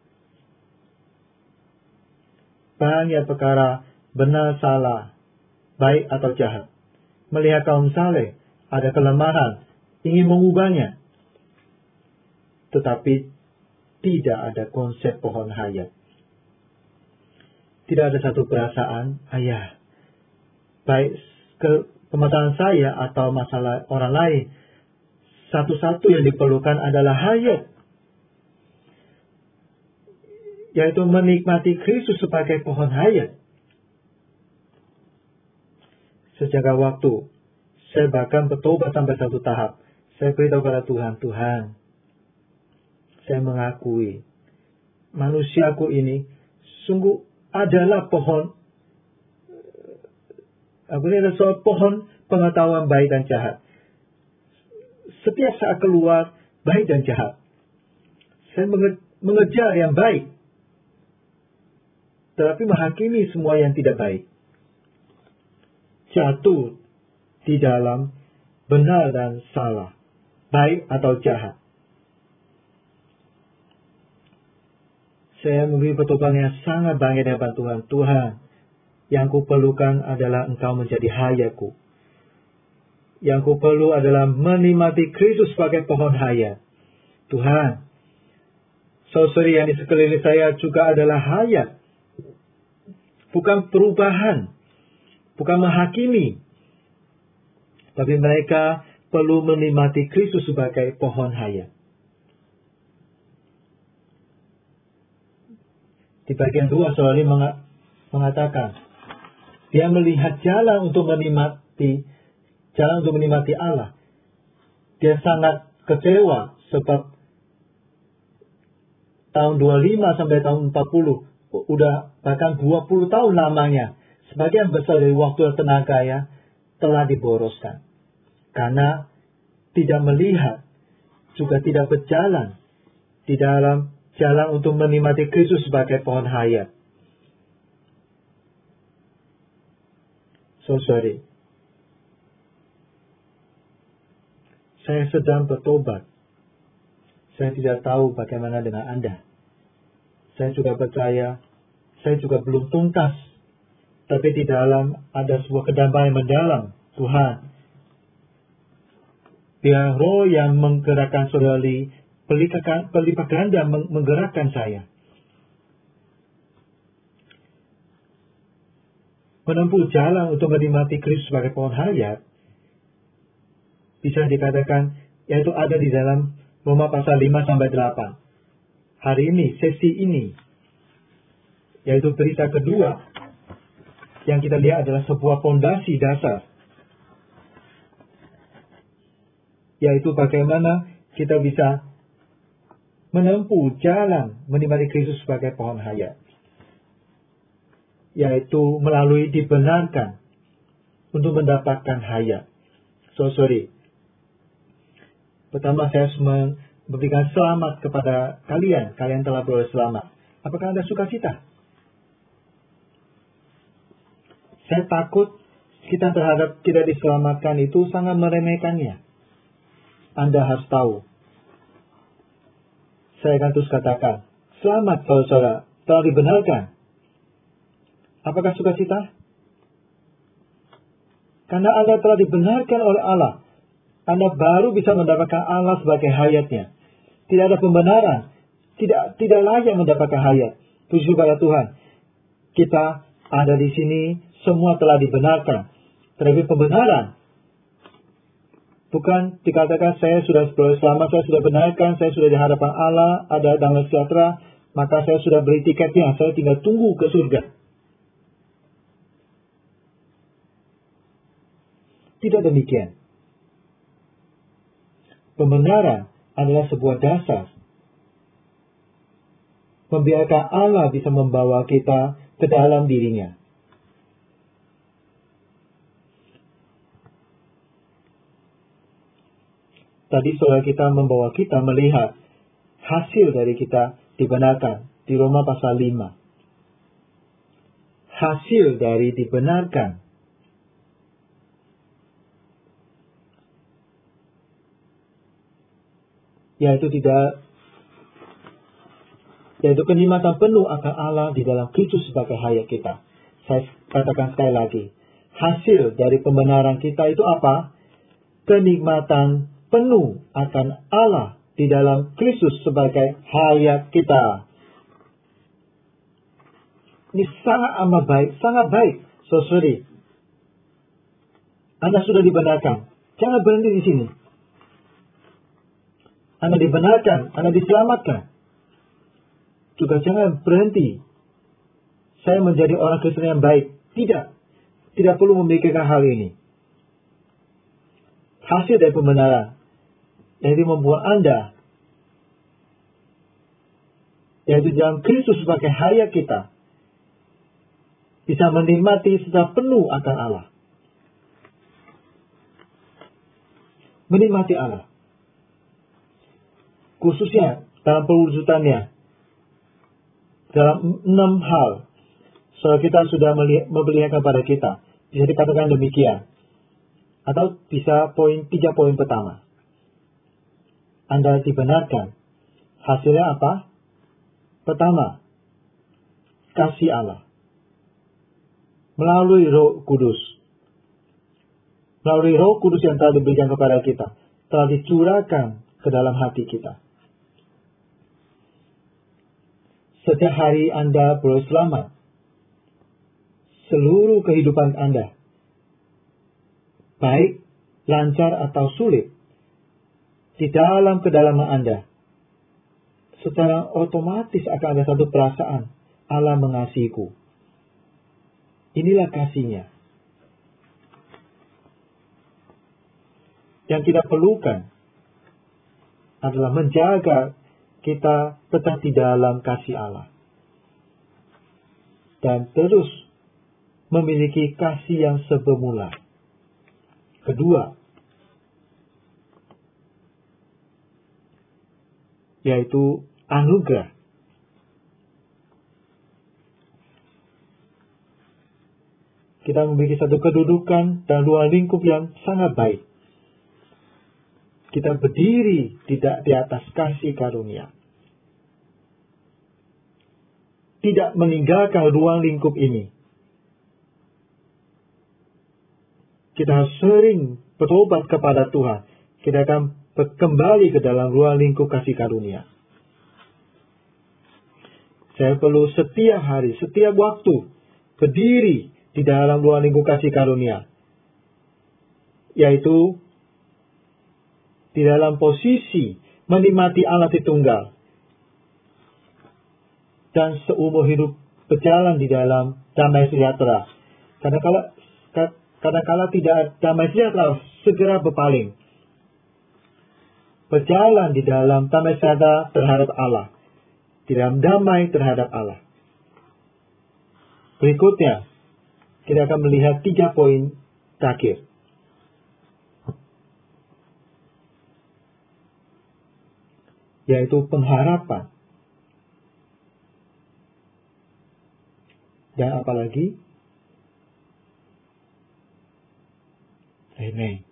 Banyak perkara benar salah, baik atau jahat. Melihat kaum saleh ada kelemahan, ingin mengubahnya. Tetapi tidak ada konsep pohon hayat. Tidak ada satu perasaan, ayah, baik ke permasalahan saya atau masalah orang lain, satu-satu yang diperlukan adalah hayat. Yaitu menikmati Kristus sebagai pohon hayat. Sejaga waktu, saya bahkan bertobat sampai satu tahap. Saya beritahu kepada Tuhan, Tuhan, saya mengakui manusiaku ini sungguh adalah pohon, apa ini adalah soal pohon pengetahuan baik dan jahat. Setiap saat keluar baik dan jahat. Saya menge- mengejar yang baik, tetapi menghakimi semua yang tidak baik. Jatuh di dalam benar dan salah, baik atau jahat. Saya memberi pertobatan yang sangat banyak dengan Tuhan. Tuhan, yang ku perlukan adalah Engkau menjadi hayatku. Yang ku perlu adalah menikmati Kristus sebagai pohon hayat. Tuhan, saudari yang di sekeliling saya juga adalah hayat. Bukan perubahan, bukan menghakimi. Tapi mereka perlu menikmati Kristus sebagai pohon hayat. Di bagian dua, saudari mengatakan, dia melihat jalan untuk menikmati, jalan untuk menikmati Allah. Dia sangat kecewa sebab tahun dua puluh lima sampai tahun empat puluh, udah bahkan dua puluh tahun lamanya, sebagian besar dari waktu dan tenaga ya, telah diboroskan. Karena tidak melihat, juga tidak berjalan di dalam jalan untuk menikmati Kristus sebagai pohon hayat. So sorry. Saya sedang bertobat. Saya tidak tahu bagaimana dengan Anda. Saya juga percaya, saya juga belum tuntas. Tapi di dalam ada sebuah kedamaian mendalam. Tuhan, biar roh yang menggerakkan saudari, berlipat ganda menggerakkan saya. Menempuh jalan untuk menikmati Kristus sebagai pohon hayat, bisa dikatakan, yaitu ada di dalam Roma pasal lima sampai delapan. Hari ini, sesi ini, yaitu berita kedua, yang kita lihat adalah sebuah fondasi dasar. Yaitu bagaimana kita bisa menempuh jalan menikmati Kristus sebagai pohon hayat. Yaitu melalui dibenarkan untuk mendapatkan hayat. So sorry. Pertama saya harus memberikan selamat kepada kalian. Kalian telah beroleh selamat. Apakah Anda sukacita? Saya takut kita terhadap tidak diselamatkan itu sangat meremehkannya. Anda harus tahu. Saya akan terus katakan, selamat saudara, telah dibenarkan. Apakah sukacita? Karena Anda telah dibenarkan oleh Allah. Anda baru bisa mendapatkan Allah sebagai hayatnya. Tidak ada pembenaran. Tidak tidak layak mendapatkan hayat. Puji pada Tuhan. Kita ada di sini, semua telah dibenarkan. Tetapi pembenaran bukan dikatakan saya sudah beroleh selamat, saya sudah benarkan, saya sudah di hadapan Allah, ada damai sejahtera, maka saya sudah beli tiketnya, saya tinggal tunggu ke surga. Tidak demikian. Pembenaran adalah sebuah dasar. Membiarkan Allah bisa membawa kita ke dalam dirinya. Tadi saudara kita membawa kita melihat hasil dari kita dibenarkan di Roma pasal lima. Hasil dari dibenarkan. Yaitu tidak yaitu kenikmatan penuh akan Allah di dalam Kristus sebagai hayat kita. Saya katakan sekali lagi. Hasil dari pembenaran kita itu apa? Kenikmatan penuh akan Allah di dalam Kristus sebagai hayat kita. Ini sangat amat baik, sangat baik. Saudari, Anda sudah dibenarkan. Jangan berhenti di sini. Anda dibenarkan, Anda diselamatkan. Juga jangan berhenti. Saya menjadi orang Kristen yang baik. Tidak. Tidak perlu memikirkan hal ini. Hasil dari pembenaran, yaitu membuat Anda, yaitu dalam Kristus sebagai hayat kita, bisa menikmati secara penuh akan Allah. Menikmati Allah. Khususnya dalam perwujudannya. Dalam enam hal. Saudara kita sudah memperlihatkan kepada kita. Bisa dikatakan demikian. Atau bisa poin tiga poin pertama. Anda dibenarkan. Hasilnya apa? Pertama, kasih Allah. Melalui Roh Kudus. Melalui Roh Kudus yang telah diberikan kepada kita. Telah dicurahkan ke dalam hati kita. Setiap hari Anda boleh selamat. Seluruh kehidupan Anda, baik lancar atau sulit, di dalam kedalaman Anda, secara otomatis akan ada satu perasaan, Allah mengasihiku. Inilah kasihnya. Yang kita perlukan adalah menjaga kita tetap di dalam kasih Allah. Dan terus memiliki kasih yang sebermula. Kedua, yaitu anugerah. Kita memiliki satu kedudukan dan ruang lingkup yang sangat baik. Kita berdiri tidak di atas kasih karunia. Tidak meninggalkan ruang lingkup ini. Kita harus sering bertobat kepada Tuhan. Kita akan kembali ke dalam ruang lingkup kasih karunia. Saya perlu setiap hari, setiap waktu berdiri di dalam ruang lingkup kasih karunia. Yaitu di dalam posisi menikmati Allah Tritunggal. Dan seumur hidup berjalan di dalam damai sejahtera. Karena kalau karena kalau tidak damai sejahtera, segera berpaling. Berjalan di dalam damai sejahtera terhadap Allah. Di dalam damai terhadap Allah. Berikutnya, kita akan melihat tiga poin terakhir. Yaitu pengharapan. Dan apalagi? Amen.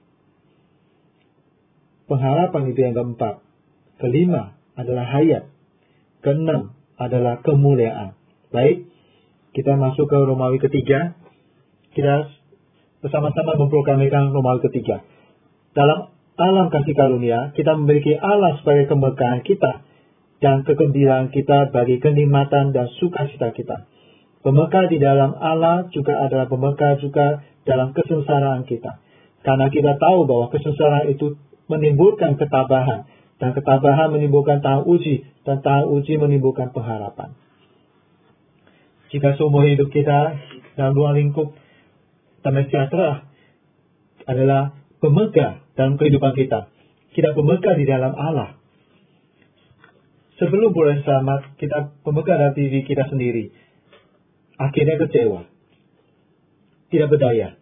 Pengharapan itu yang keempat. Kelima adalah hayat. Keenam adalah kemuliaan. Baik, kita masuk ke Romawi ketiga. Kita bersama-sama memproklamirkan Romawi ketiga. Dalam alam kasih karunia, kita memiliki Allah sebagai kemegahan kita dan kegembiraan kita bagi kenikmatan dan sukacita kita. Pemegah di dalam Allah juga adalah pemegah juga dalam kesengsaraan kita. Karena kita tahu bahwa kesengsaraan itu menimbulkan ketabahan. Dan ketabahan menimbulkan tahap uji. Dan tahap uji menimbulkan pengharapan. Jika seumur hidup kita dalam ruang lingkup damai sejahtera adalah pemegah dalam kehidupan kita. Kita pemegah di dalam Allah. Sebelum boleh selamat, kita pemegah dalam diri kita sendiri. Akhirnya kecewa. Tidak berdaya.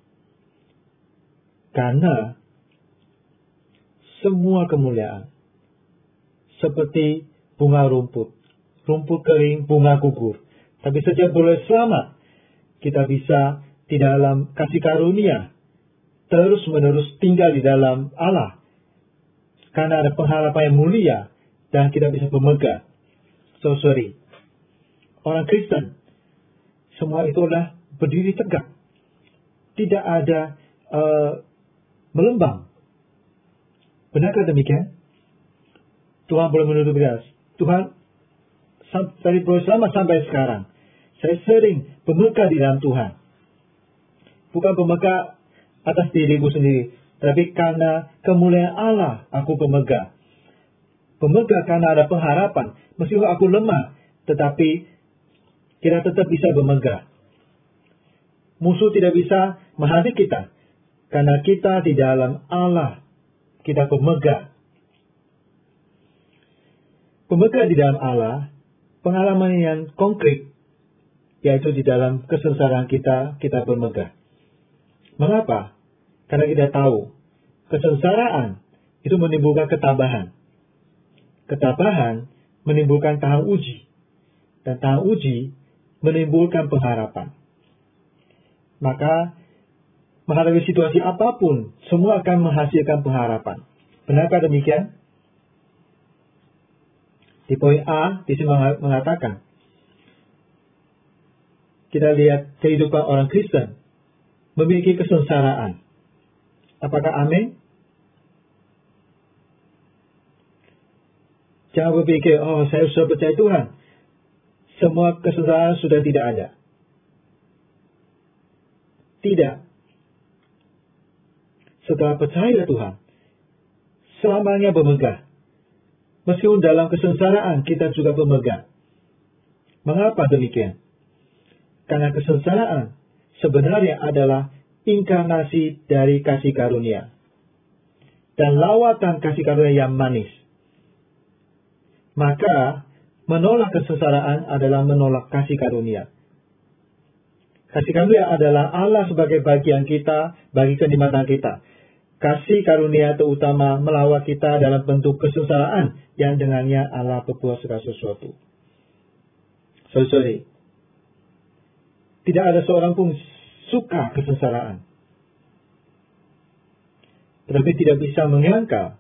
Karena semua kemuliaan seperti bunga rumput, rumput kering, bunga gugur. Tapi sejak boleh selamat, kita bisa di dalam kasih karunia terus menerus tinggal di dalam Allah. Karena ada pengharapan yang mulia dan kita bisa pemegang. So sorry. Orang Kristen semua itu adalah berdiri tegak. Tidak ada uh, melembang. Benarkah demikian? Tuhan boleh menutup kita. Tuhan dari proses lama sampai sekarang. Saya sering pemegah di dalam Tuhan. Bukan pemegah atas diriku sendiri. Tapi karena kemuliaan Allah aku pemegah. Pemegah karena ada pengharapan. Meskipun aku lemah. Tetapi kita tetap bisa bermegah. Musuh tidak bisa menghadapi kita. Karena kita di dalam Allah. Kita pemegah. Pemegah di dalam Allah. Pengalaman yang konkret. yaitu di dalam kesengsaraan kita, kita bermegah. Mengapa? Karena kita tahu, kesengsaraan itu menimbulkan ketabahan. Ketabahan menimbulkan tahan uji. Dan tahan uji menimbulkan pengharapan. Maka, menghadapi situasi apapun, semua akan menghasilkan pengharapan. Benarkah demikian? Di poin A, di sini mengatakan, kita lihat kehidupan orang Kristen memiliki kesengsaraan. Apakah amin? Jangan berpikir, oh saya sudah percaya Tuhan. Semua kesengsaraan sudah tidak ada. Tidak. Setelah percaya Tuhan, selamanya bermegah. Meskipun dalam kesengsaraan kita juga bermegah. Mengapa demikian? Karena kesengsaraan sebenarnya adalah inkarnasi dari kasih karunia. Dan lawatan kasih karunia yang manis. Maka, menolak kesengsaraan adalah menolak kasih karunia. Kasih karunia adalah Allah sebagai bagian kita, bagi kenikmatan kita. Kasih karunia terutama melawat kita dalam bentuk kesengsaraan yang dengannya Allah berbuat segala sesuatu. Sorry, sorry. Tidak ada seorang pun suka kesengsaraan. Tetapi tidak bisa menyangka.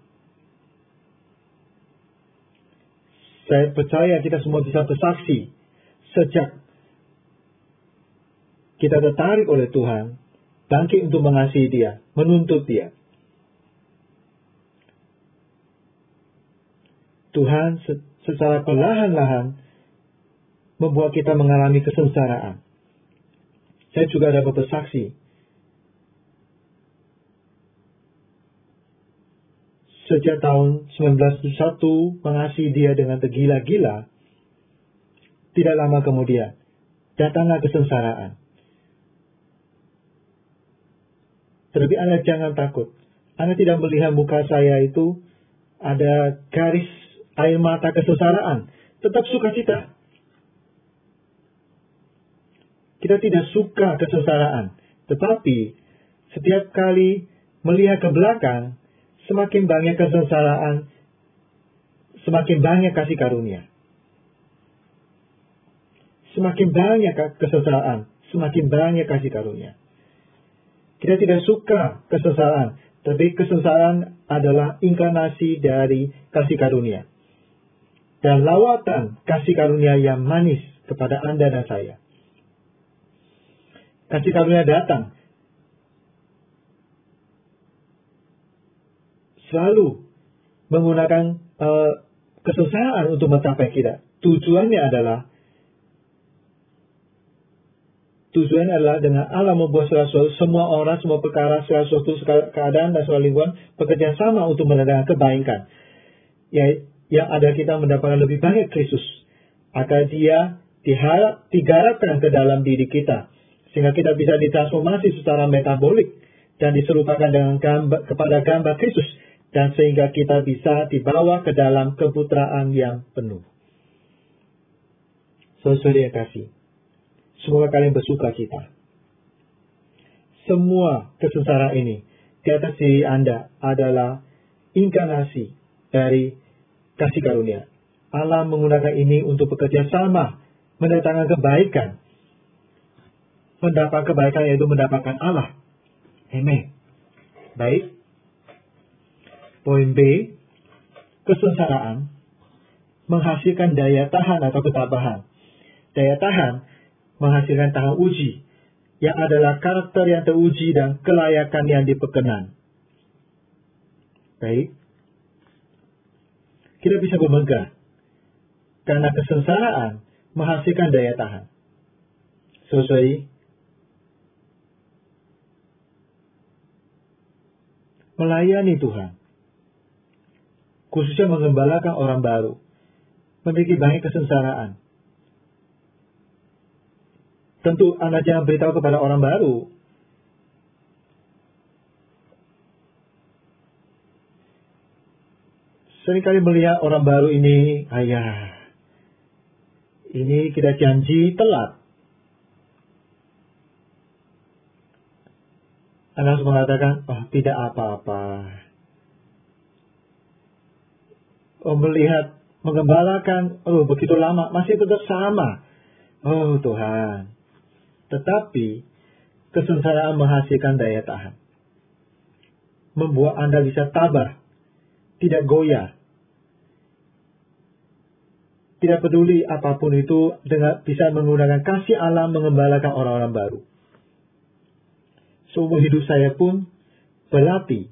Saya percaya kita semua bisa bersaksi sejak kita tertarik oleh Tuhan, bangkit untuk mengasihi Dia, menuntut Dia. Tuhan secara perlahan-lahan membuat kita mengalami kesengsaraan. Saya juga dapat bersaksi. Sejak tahun seribu sembilan ratus tujuh puluh satu mengasihi Dia dengan tergila-gila, tidak lama kemudian datanglah kesengsaraan. Tetapi Anda jangan takut. Anda tidak melihat muka saya itu ada garis air mata kesengsaraan. Tetap sukacita. Kita tidak suka kesengsaraan. Tetapi setiap kali melihat ke belakang, semakin banyak kesengsaraan, semakin banyak kasih karunia. Semakin banyak kesengsaraan, semakin banyak kasih karunia. Kita tidak suka kesengsaraan, tapi kesengsaraan adalah inkarnasi dari kasih karunia. Dan lawatan kasih karunia yang manis kepada Anda dan saya. Kasih karunia datang selalu menggunakan uh, kesengsaraan untuk mencapai kita. Tujuannya adalah Tujuannya adalah dengan Allah membuat segala sesuatu, semua orang, semua perkara, segala sesuatu, segala keadaan dan segala lingkungan bekerja sama untuk mendatangkan kebaikan. Ya, yang ada kita mendapatkan lebih banyak Kristus. Agar Dia diharap, digarapkan ke dalam diri kita. Sehingga kita bisa ditransformasi secara metabolik dan diserupakan dengan gambar, kepada gambar Kristus. Dan sehingga kita bisa dibawa ke dalam keputraan yang penuh. Saudara yang kasih. Semoga kalian bersuka cita. Semua kesengsaraan ini di atas diri Anda adalah inkarnasi dari kasih karunia. Allah menggunakan ini untuk bekerja sama, mendatangkan kebaikan. Mendapat kebaikan yaitu mendapatkan Allah. Amin. Baik. Poin B, kesengsaraan menghasilkan daya tahan atau ketabahan. Daya tahan menghasilkan tahan uji, yang adalah karakter yang teruji dan kelayakan yang diperkenan. Baik. Kita bisa bermegah, karena kesengsaraan menghasilkan daya tahan. Sesuai melayani Tuhan, khususnya mengembalakan orang baru, memiliki banyak kesengsaraan. Tentu Anda jangan beritahu kepada orang baru. Seringkali melihat orang baru ini, ayah, ini kita janji telat. Anda harus mengatakan, oh tidak apa-apa. Oh melihat, mengembalakan, oh begitu lama, masih tetap sama. Oh Tuhan. Tetapi, kesengsaraan menghasilkan daya tahan. Membuat Anda bisa tabah, tidak goyah. Tidak peduli apapun itu, dengan bisa menggunakan kasih Allah mengembalakan orang-orang baru. Seumur hidup saya pun berlatih.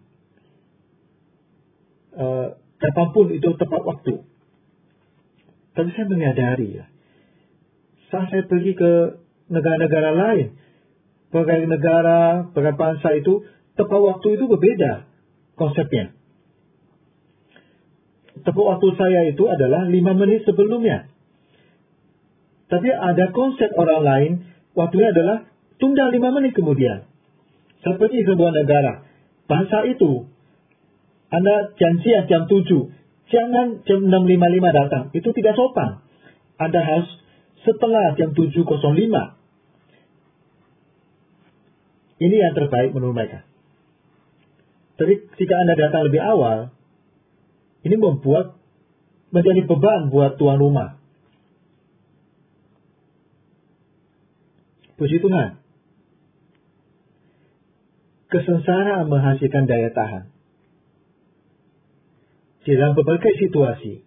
Uh, kapanpun itu tepat waktu. Tapi saya menyadari ya. Saat saya pergi ke negara-negara lain, berbagai negara, berbagai bangsa itu, tepat waktu itu berbeda konsepnya. Tepat waktu saya itu adalah lima menit sebelumnya. Tapi ada konsep orang lain, waktunya adalah tunda lima menit kemudian. Seperti sebuah negara, bangsa itu, Anda janjian jam tujuh, jangan jam enam lima puluh lima datang, itu tidak sopan. Anda harus setelah jam tujuh nol lima. Ini yang terbaik menurut mereka. Tapi jika Anda datang lebih awal, ini membuat, menjadi beban buat tuan rumah. Puji Tuhan. Kesengsaraan menghasilkan daya tahan. Di dalam berbagai situasi.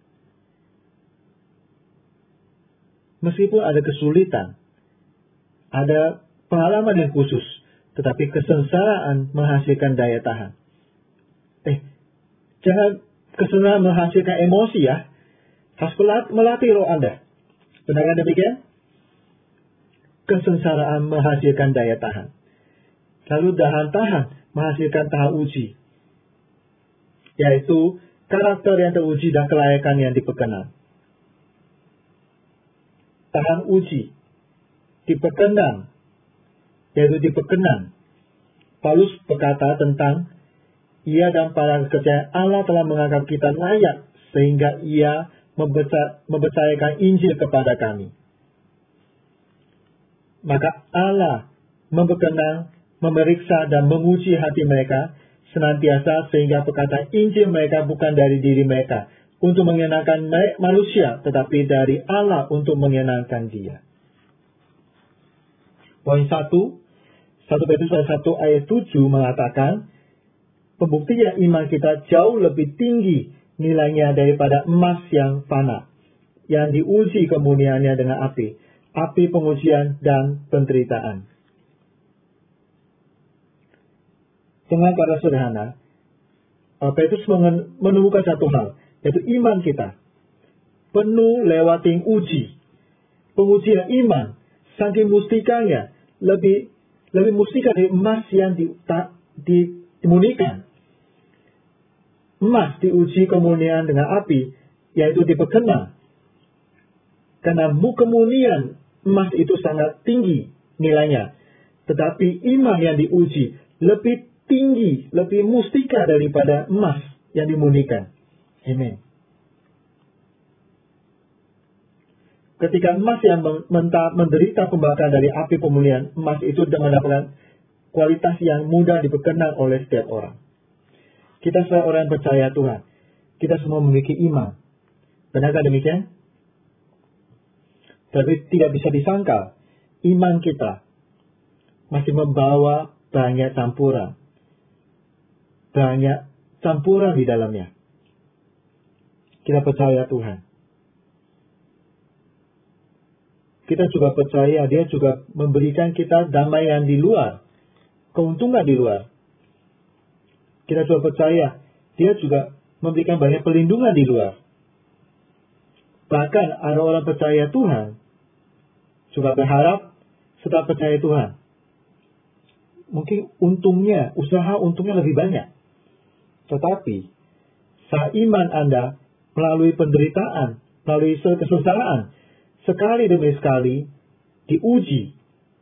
Meskipun ada kesulitan, ada pengalaman yang khusus, tetapi kesengsaraan menghasilkan daya tahan. Eh, jangan kesengsaraan menghasilkan emosi ya. Harus melatih roh Anda. Benarkah demikian? Kesengsaraan menghasilkan daya tahan. Lalu tahan tahan menghasilkan tahan uji. Yaitu karakter yang teruji dan kelayakan yang diperkenan. Tahan uji. Diperkenan. Yaitu diperkenan. Paulus berkata tentang ia dan para kepercayaan Allah telah menganggap kita layak sehingga ia mempercayakan Injil kepada kami. Maka Allah memperkenan, memeriksa dan menguji hati mereka senantiasa sehingga perkataan Injil mereka bukan dari diri mereka untuk menyenangkan manusia, tetapi dari Allah untuk menyenangkan Dia. Poin satu, satu Petrus satu ayat tujuh mengatakan, pembuktian iman kita jauh lebih tinggi nilainya daripada emas yang fana, yang diuji kemuliaannya dengan api, api pengujian dan penderitaan. Dengan kata sederhana, Petrus menemukan satu hal, yaitu iman kita penuh lewatin uji. Pengujian iman, saking mustikanya, lebih lebih mustika dari emas yang di, ta, di, dimurnikan. Emas diuji kemuliaan dengan api, yaitu diperkenan. Karena kemurnian emas itu sangat tinggi nilainya. Tetapi iman yang diuji lebih tinggi, lebih mustika daripada emas yang dimurnikan. Amin. Ketika emas yang menderita pembakaran dari api pemulihan, emas itu mendapatkan kualitas yang mudah diperkenan oleh setiap orang. Kita sebagai orang yang percaya Tuhan, kita semua memiliki iman. Benarkah demikian? Tapi tidak bisa disangkal, iman kita masih membawa banyak campuran. Banyak campuran di dalamnya. Kita percaya Tuhan. Kita juga percaya Dia juga memberikan kita damai yang di luar. Keuntungan di luar. Kita juga percaya Dia juga memberikan banyak perlindungan di luar. Bahkan ada orang percaya Tuhan juga berharap setelah percaya Tuhan, mungkin untungnya, usaha untungnya lebih banyak. Tetapi saat iman Anda melalui penderitaan, melalui kesengsaraan, sekali demi sekali diuji,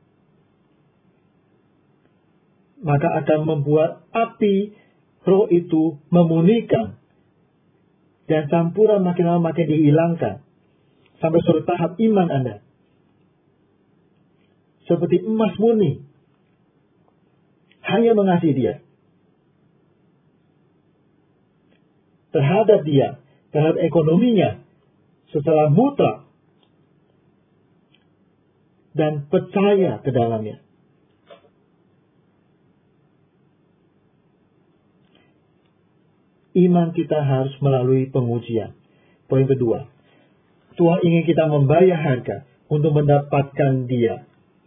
maka akan membuat api roh itu memurnikan, dan campuran makin lama makin dihilangkan sampai suatu tahap iman Anda seperti emas murni. hanya mengasihi dia. Terhadap dia, terhadap ekonominya, setelah mutlak dan percaya ke dalamnya. Iman kita harus melalui pengujian. Poin kedua, Tuhan ingin kita membayar harga untuk mendapatkan dia.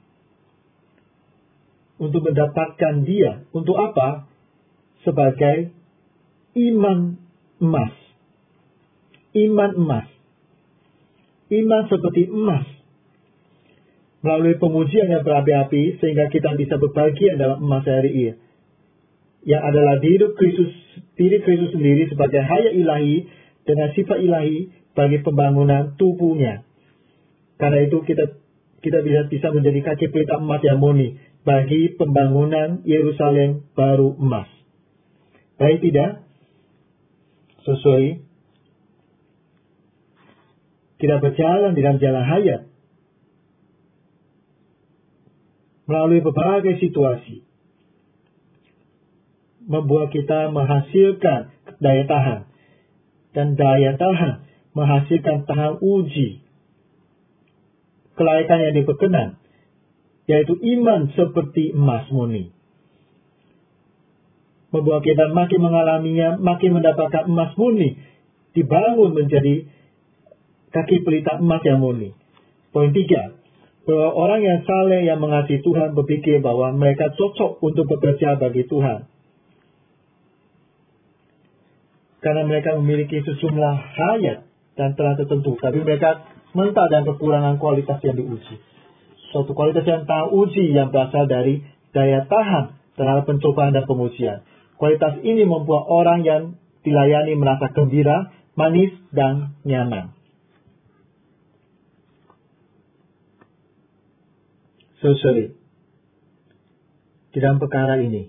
Untuk mendapatkan dia. Untuk apa? Sebagai iman emas. Iman emas. Iman seperti emas. Melalui pengujian yang berapi-api, sehingga kita bisa berbahagia dalam emas hari ini. Yang adalah diri Kristus, diri Kristus sendiri sebagai haya ilahi dengan sifat ilahi bagi pembangunan tubuhnya. Karena itu kita kita bisa bisa menjadi kaki pelita emas yang murni bagi pembangunan Yerusalem baru emas. Baik tidak? Sesuai kita berjalan di dalam jalan hayat melalui berbagai situasi, membuat kita menghasilkan daya tahan. Dan daya tahan menghasilkan tahan uji. Kelayakan yang diperkenan, yaitu iman seperti emas murni. Membuat kita makin mengalaminya, makin mendapatkan emas murni. Dibangun menjadi kaki pelita emas yang murni. Poin tiga, bahwa orang yang saleh yang mengasihi Tuhan berpikir bahwa mereka cocok untuk bekerja bagi Tuhan. Karena mereka memiliki sejumlah hayat dan telah tertentu. Tapi mereka mentah dan kekurangan kualitas yang diuji. Suatu kualitas yang tahan uji yang berasal dari daya tahan terhadap pencobaan dan pengujian. Kualitas ini membuat orang yang dilayani merasa gembira, manis, dan nyaman. Saudara, di dalam perkara ini,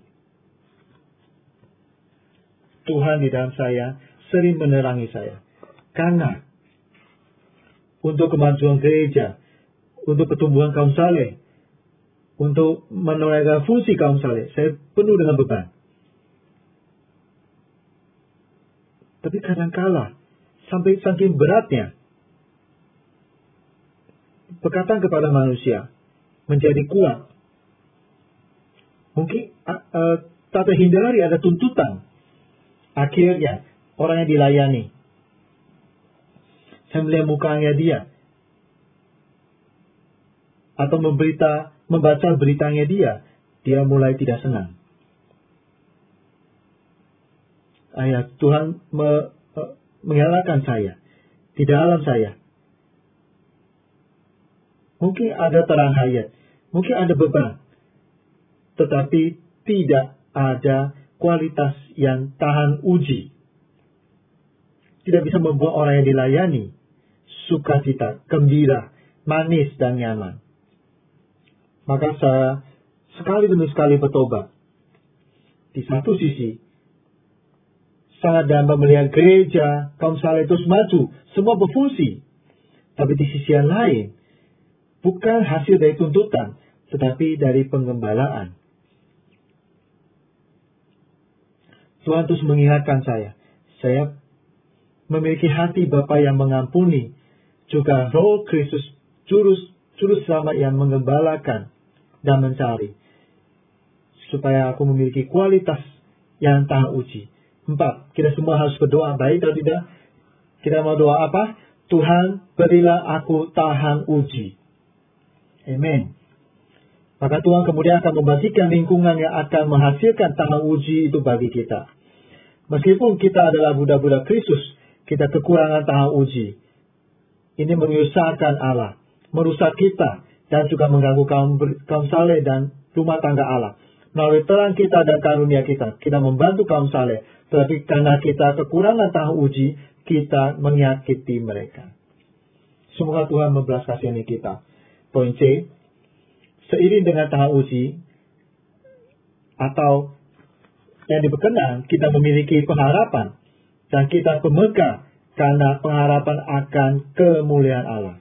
Tuhan di dalam saya sering menerangi saya. Karena untuk kemajuan gereja, untuk pertumbuhan kaum saleh, untuk menunaikan fungsi kaum saleh, saya penuh dengan beban. Tapi kadangkala sampai saking beratnya perkataan kepada manusia menjadi kuat. Mungkin uh, uh, tak terhindari ada tuntutan. Akhirnya, orang yang dilayani, saya melihat mukanya dia, atau memberita, membaca beritanya dia, dia mulai tidak senang. Ayah, Tuhan me, uh, menyalahkan saya, di dalam saya. Mungkin ada terang hayat, mungkin ada beban, tetapi tidak ada kualitas yang tahan uji. Tidak bisa membuat orang yang dilayani sukacita, gembira, manis, dan nyaman. Maka saya sekali demi sekali bertobat. Di satu sisi, sangat dalam melihat gereja, kaum saleh terus maju, semua berfungsi. Tapi di sisi yang lain, bukan hasil dari tuntutan, tetapi dari pengembalaan. Tuhan terus mengingatkan saya. Saya memiliki hati Bapa yang mengampuni. Juga Roh Kristus, jurus, jurus selamat yang mengembalakan dan mencari. Supaya aku memiliki kualitas yang tahan uji. Empat, kita semua harus berdoa. Baik atau tidak? Kita mau doa apa? Tuhan, berilah aku tahan uji. Amin. Maka Tuhan kemudian akan membagikan lingkungan yang akan menghasilkan tahan uji itu bagi kita. Meskipun kita adalah budak-budak Kristus, kita kekurangan tahan uji. Ini menyusahkan Allah, merusak kita, dan juga mengganggu kaum, kaum saleh dan rumah tangga Allah. Melalui terang kita dan karunia kita, kita membantu kaum saleh. Tetapi karena kita kekurangan tahan uji, kita menyakiti mereka. Semoga Tuhan membelas kasihani kita. Poin C, seiring dengan tahan uji, atau yang diperkenan, kita memiliki pengharapan dan kita pemegang karena pengharapan akan kemuliaan Allah.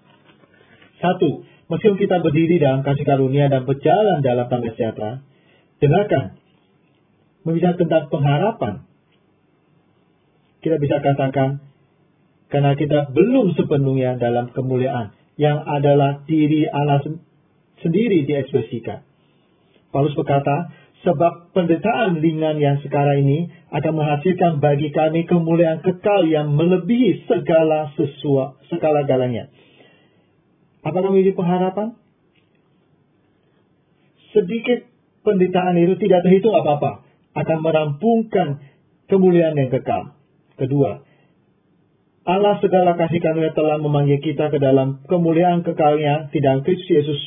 Satu, meskipun kita berdiri dalam kasih karunia dan berjalan dalam damai sejahtera, dengarkan, membicarakan tentang pengharapan, kita bisa katakan, karena kita belum sepenuhnya dalam kemuliaan, yang adalah diri Allah sendiri diekspresikan. Paulus berkata, sebab penderitaan ringan yang sekarang ini akan menghasilkan bagi kami kemuliaan kekal yang melebihi segala sesuatu, segala galanya. Apakah menjadi pengharapan? Sedikit penderitaan itu tidak terhitung apa-apa, akan merampungkan kemuliaan yang kekal. Kedua, Allah segala kasih karunia telah memanggil kita ke dalam kemuliaan kekalnya di dalam Kristus Yesus.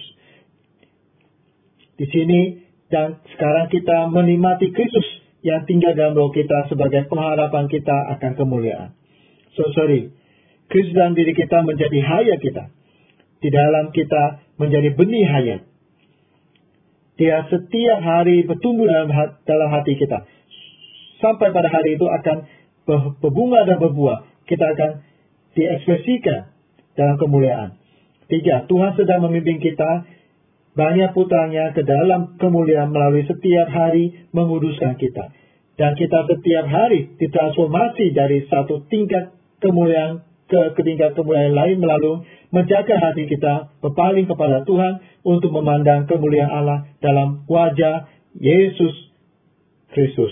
Di sini dan sekarang kita menikmati Kristus yang tinggal dalam roh kita sebagai pengharapan kita akan kemuliaan. So sorry, Kristus dalam diri kita menjadi hayat kita. Di dalam kita menjadi benih hayat. Dia setiap hari bertumbuh dalam, dalam hati kita. Sampai pada hari itu akan berbunga dan berbuah. Kita akan diekspresikan dalam kemuliaan. Tiga, Tuhan sedang memimpin kita banyak putranya ke dalam kemuliaan melalui setiap hari menguduskan kita. Dan kita setiap hari ditransformasi dari satu tingkat kemuliaan ke, ke tingkat kemuliaan lain melalui menjaga hati kita berpaling kepada Tuhan untuk memandang kemuliaan Allah dalam wajah Yesus Kristus.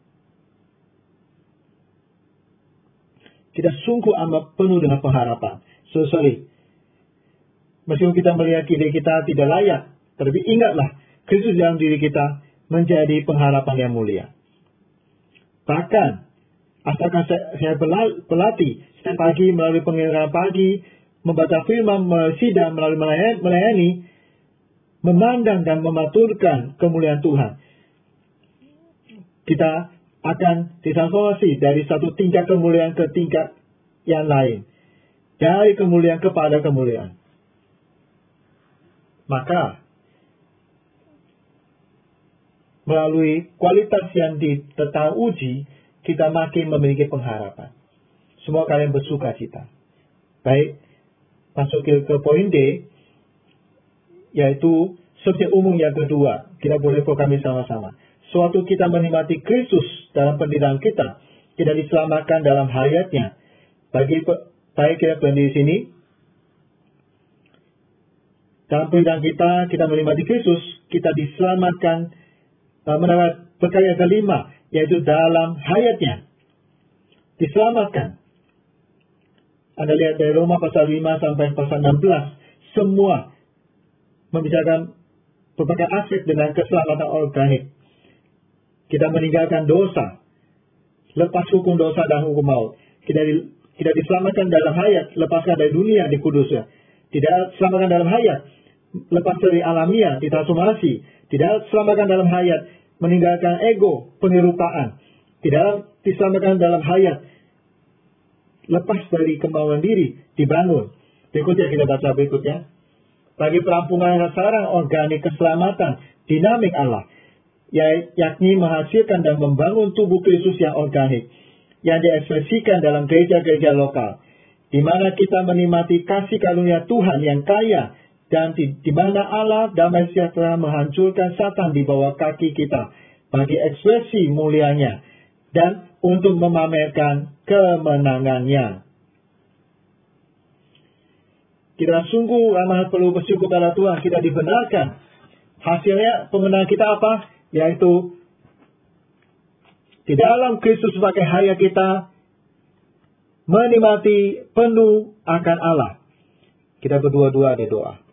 Kita sungguh amat penuh dengan pengharapan. So sorry. Meskipun kita melihat diri kita tidak layak, tapi ingatlah, Kristus dalam diri kita menjadi pengharapan yang mulia. Bahkan, asalkan saya, saya berlatih setiap pagi melalui pengingat pagi, membaca firman, sidang, melalui melayani, melayani, memandang dan mematurkan kemuliaan Tuhan. Kita akan ditransformasi dari satu tingkat kemuliaan ke tingkat yang lain. Dari kemuliaan kepada kemuliaan. Maka, melalui kualitas yang kita uji, kita makin memiliki pengharapan. Semua kalian bersuka cita. Baik, masuk ke, ke poin D, yaitu subjek umum yang kedua. Kita boleh proklamasi sama-sama. Suatu kita menikmati Kristus dalam penderitaan kita, kita diselamatkan dalam hayatnya. Bagi baik kita berdiri di sini, dalam penderitaan kita, kita menikmati Kristus, kita diselamatkan uh, mendapat berkat yang kelima, yaitu dalam hayatnya. Diselamatkan. Anda lihat dari Roma pasal lima sampai pasal enam belas, semua membicarakan berbagai aspek dengan keselamatan organik. Kita meninggalkan dosa, lepas hukum dosa dan hukum maut. Kita, di, kita diselamatkan dalam hayat, lepaskan dari dunia di kudusnya. Tidak diselamatkan dalam hayat, lepas dari alamiah, ditransformasi. Tidak diselamatkan dalam hayat, meninggalkan ego, penirupaan. Tidak diselamatkan dalam hayat, lepas dari kemauan diri, dibangun. Berikutnya kita baca berikutnya. Bagi perampungan sasaran organik keselamatan, dinamik Allah, yakni menghasilkan dan membangun tubuh Kristus yang organik, yang diekspresikan dalam gereja-gereja lokal, di mana kita menikmati kasih karunia Tuhan yang kaya, dan di, di mana Allah damai sejahtera menghancurkan Satan di bawah kaki kita, bagi ekspresi mulianya, dan untuk memamerkan kemenangannya. Kita sungguh amat perlu bersyukur pada Tuhan, kita dibenarkan. Hasilnya pemenang kita apa? Yaitu di dalam Kristus sebagai hayat kita menikmati penuh akan Allah. Kita berdua-dua ada doa.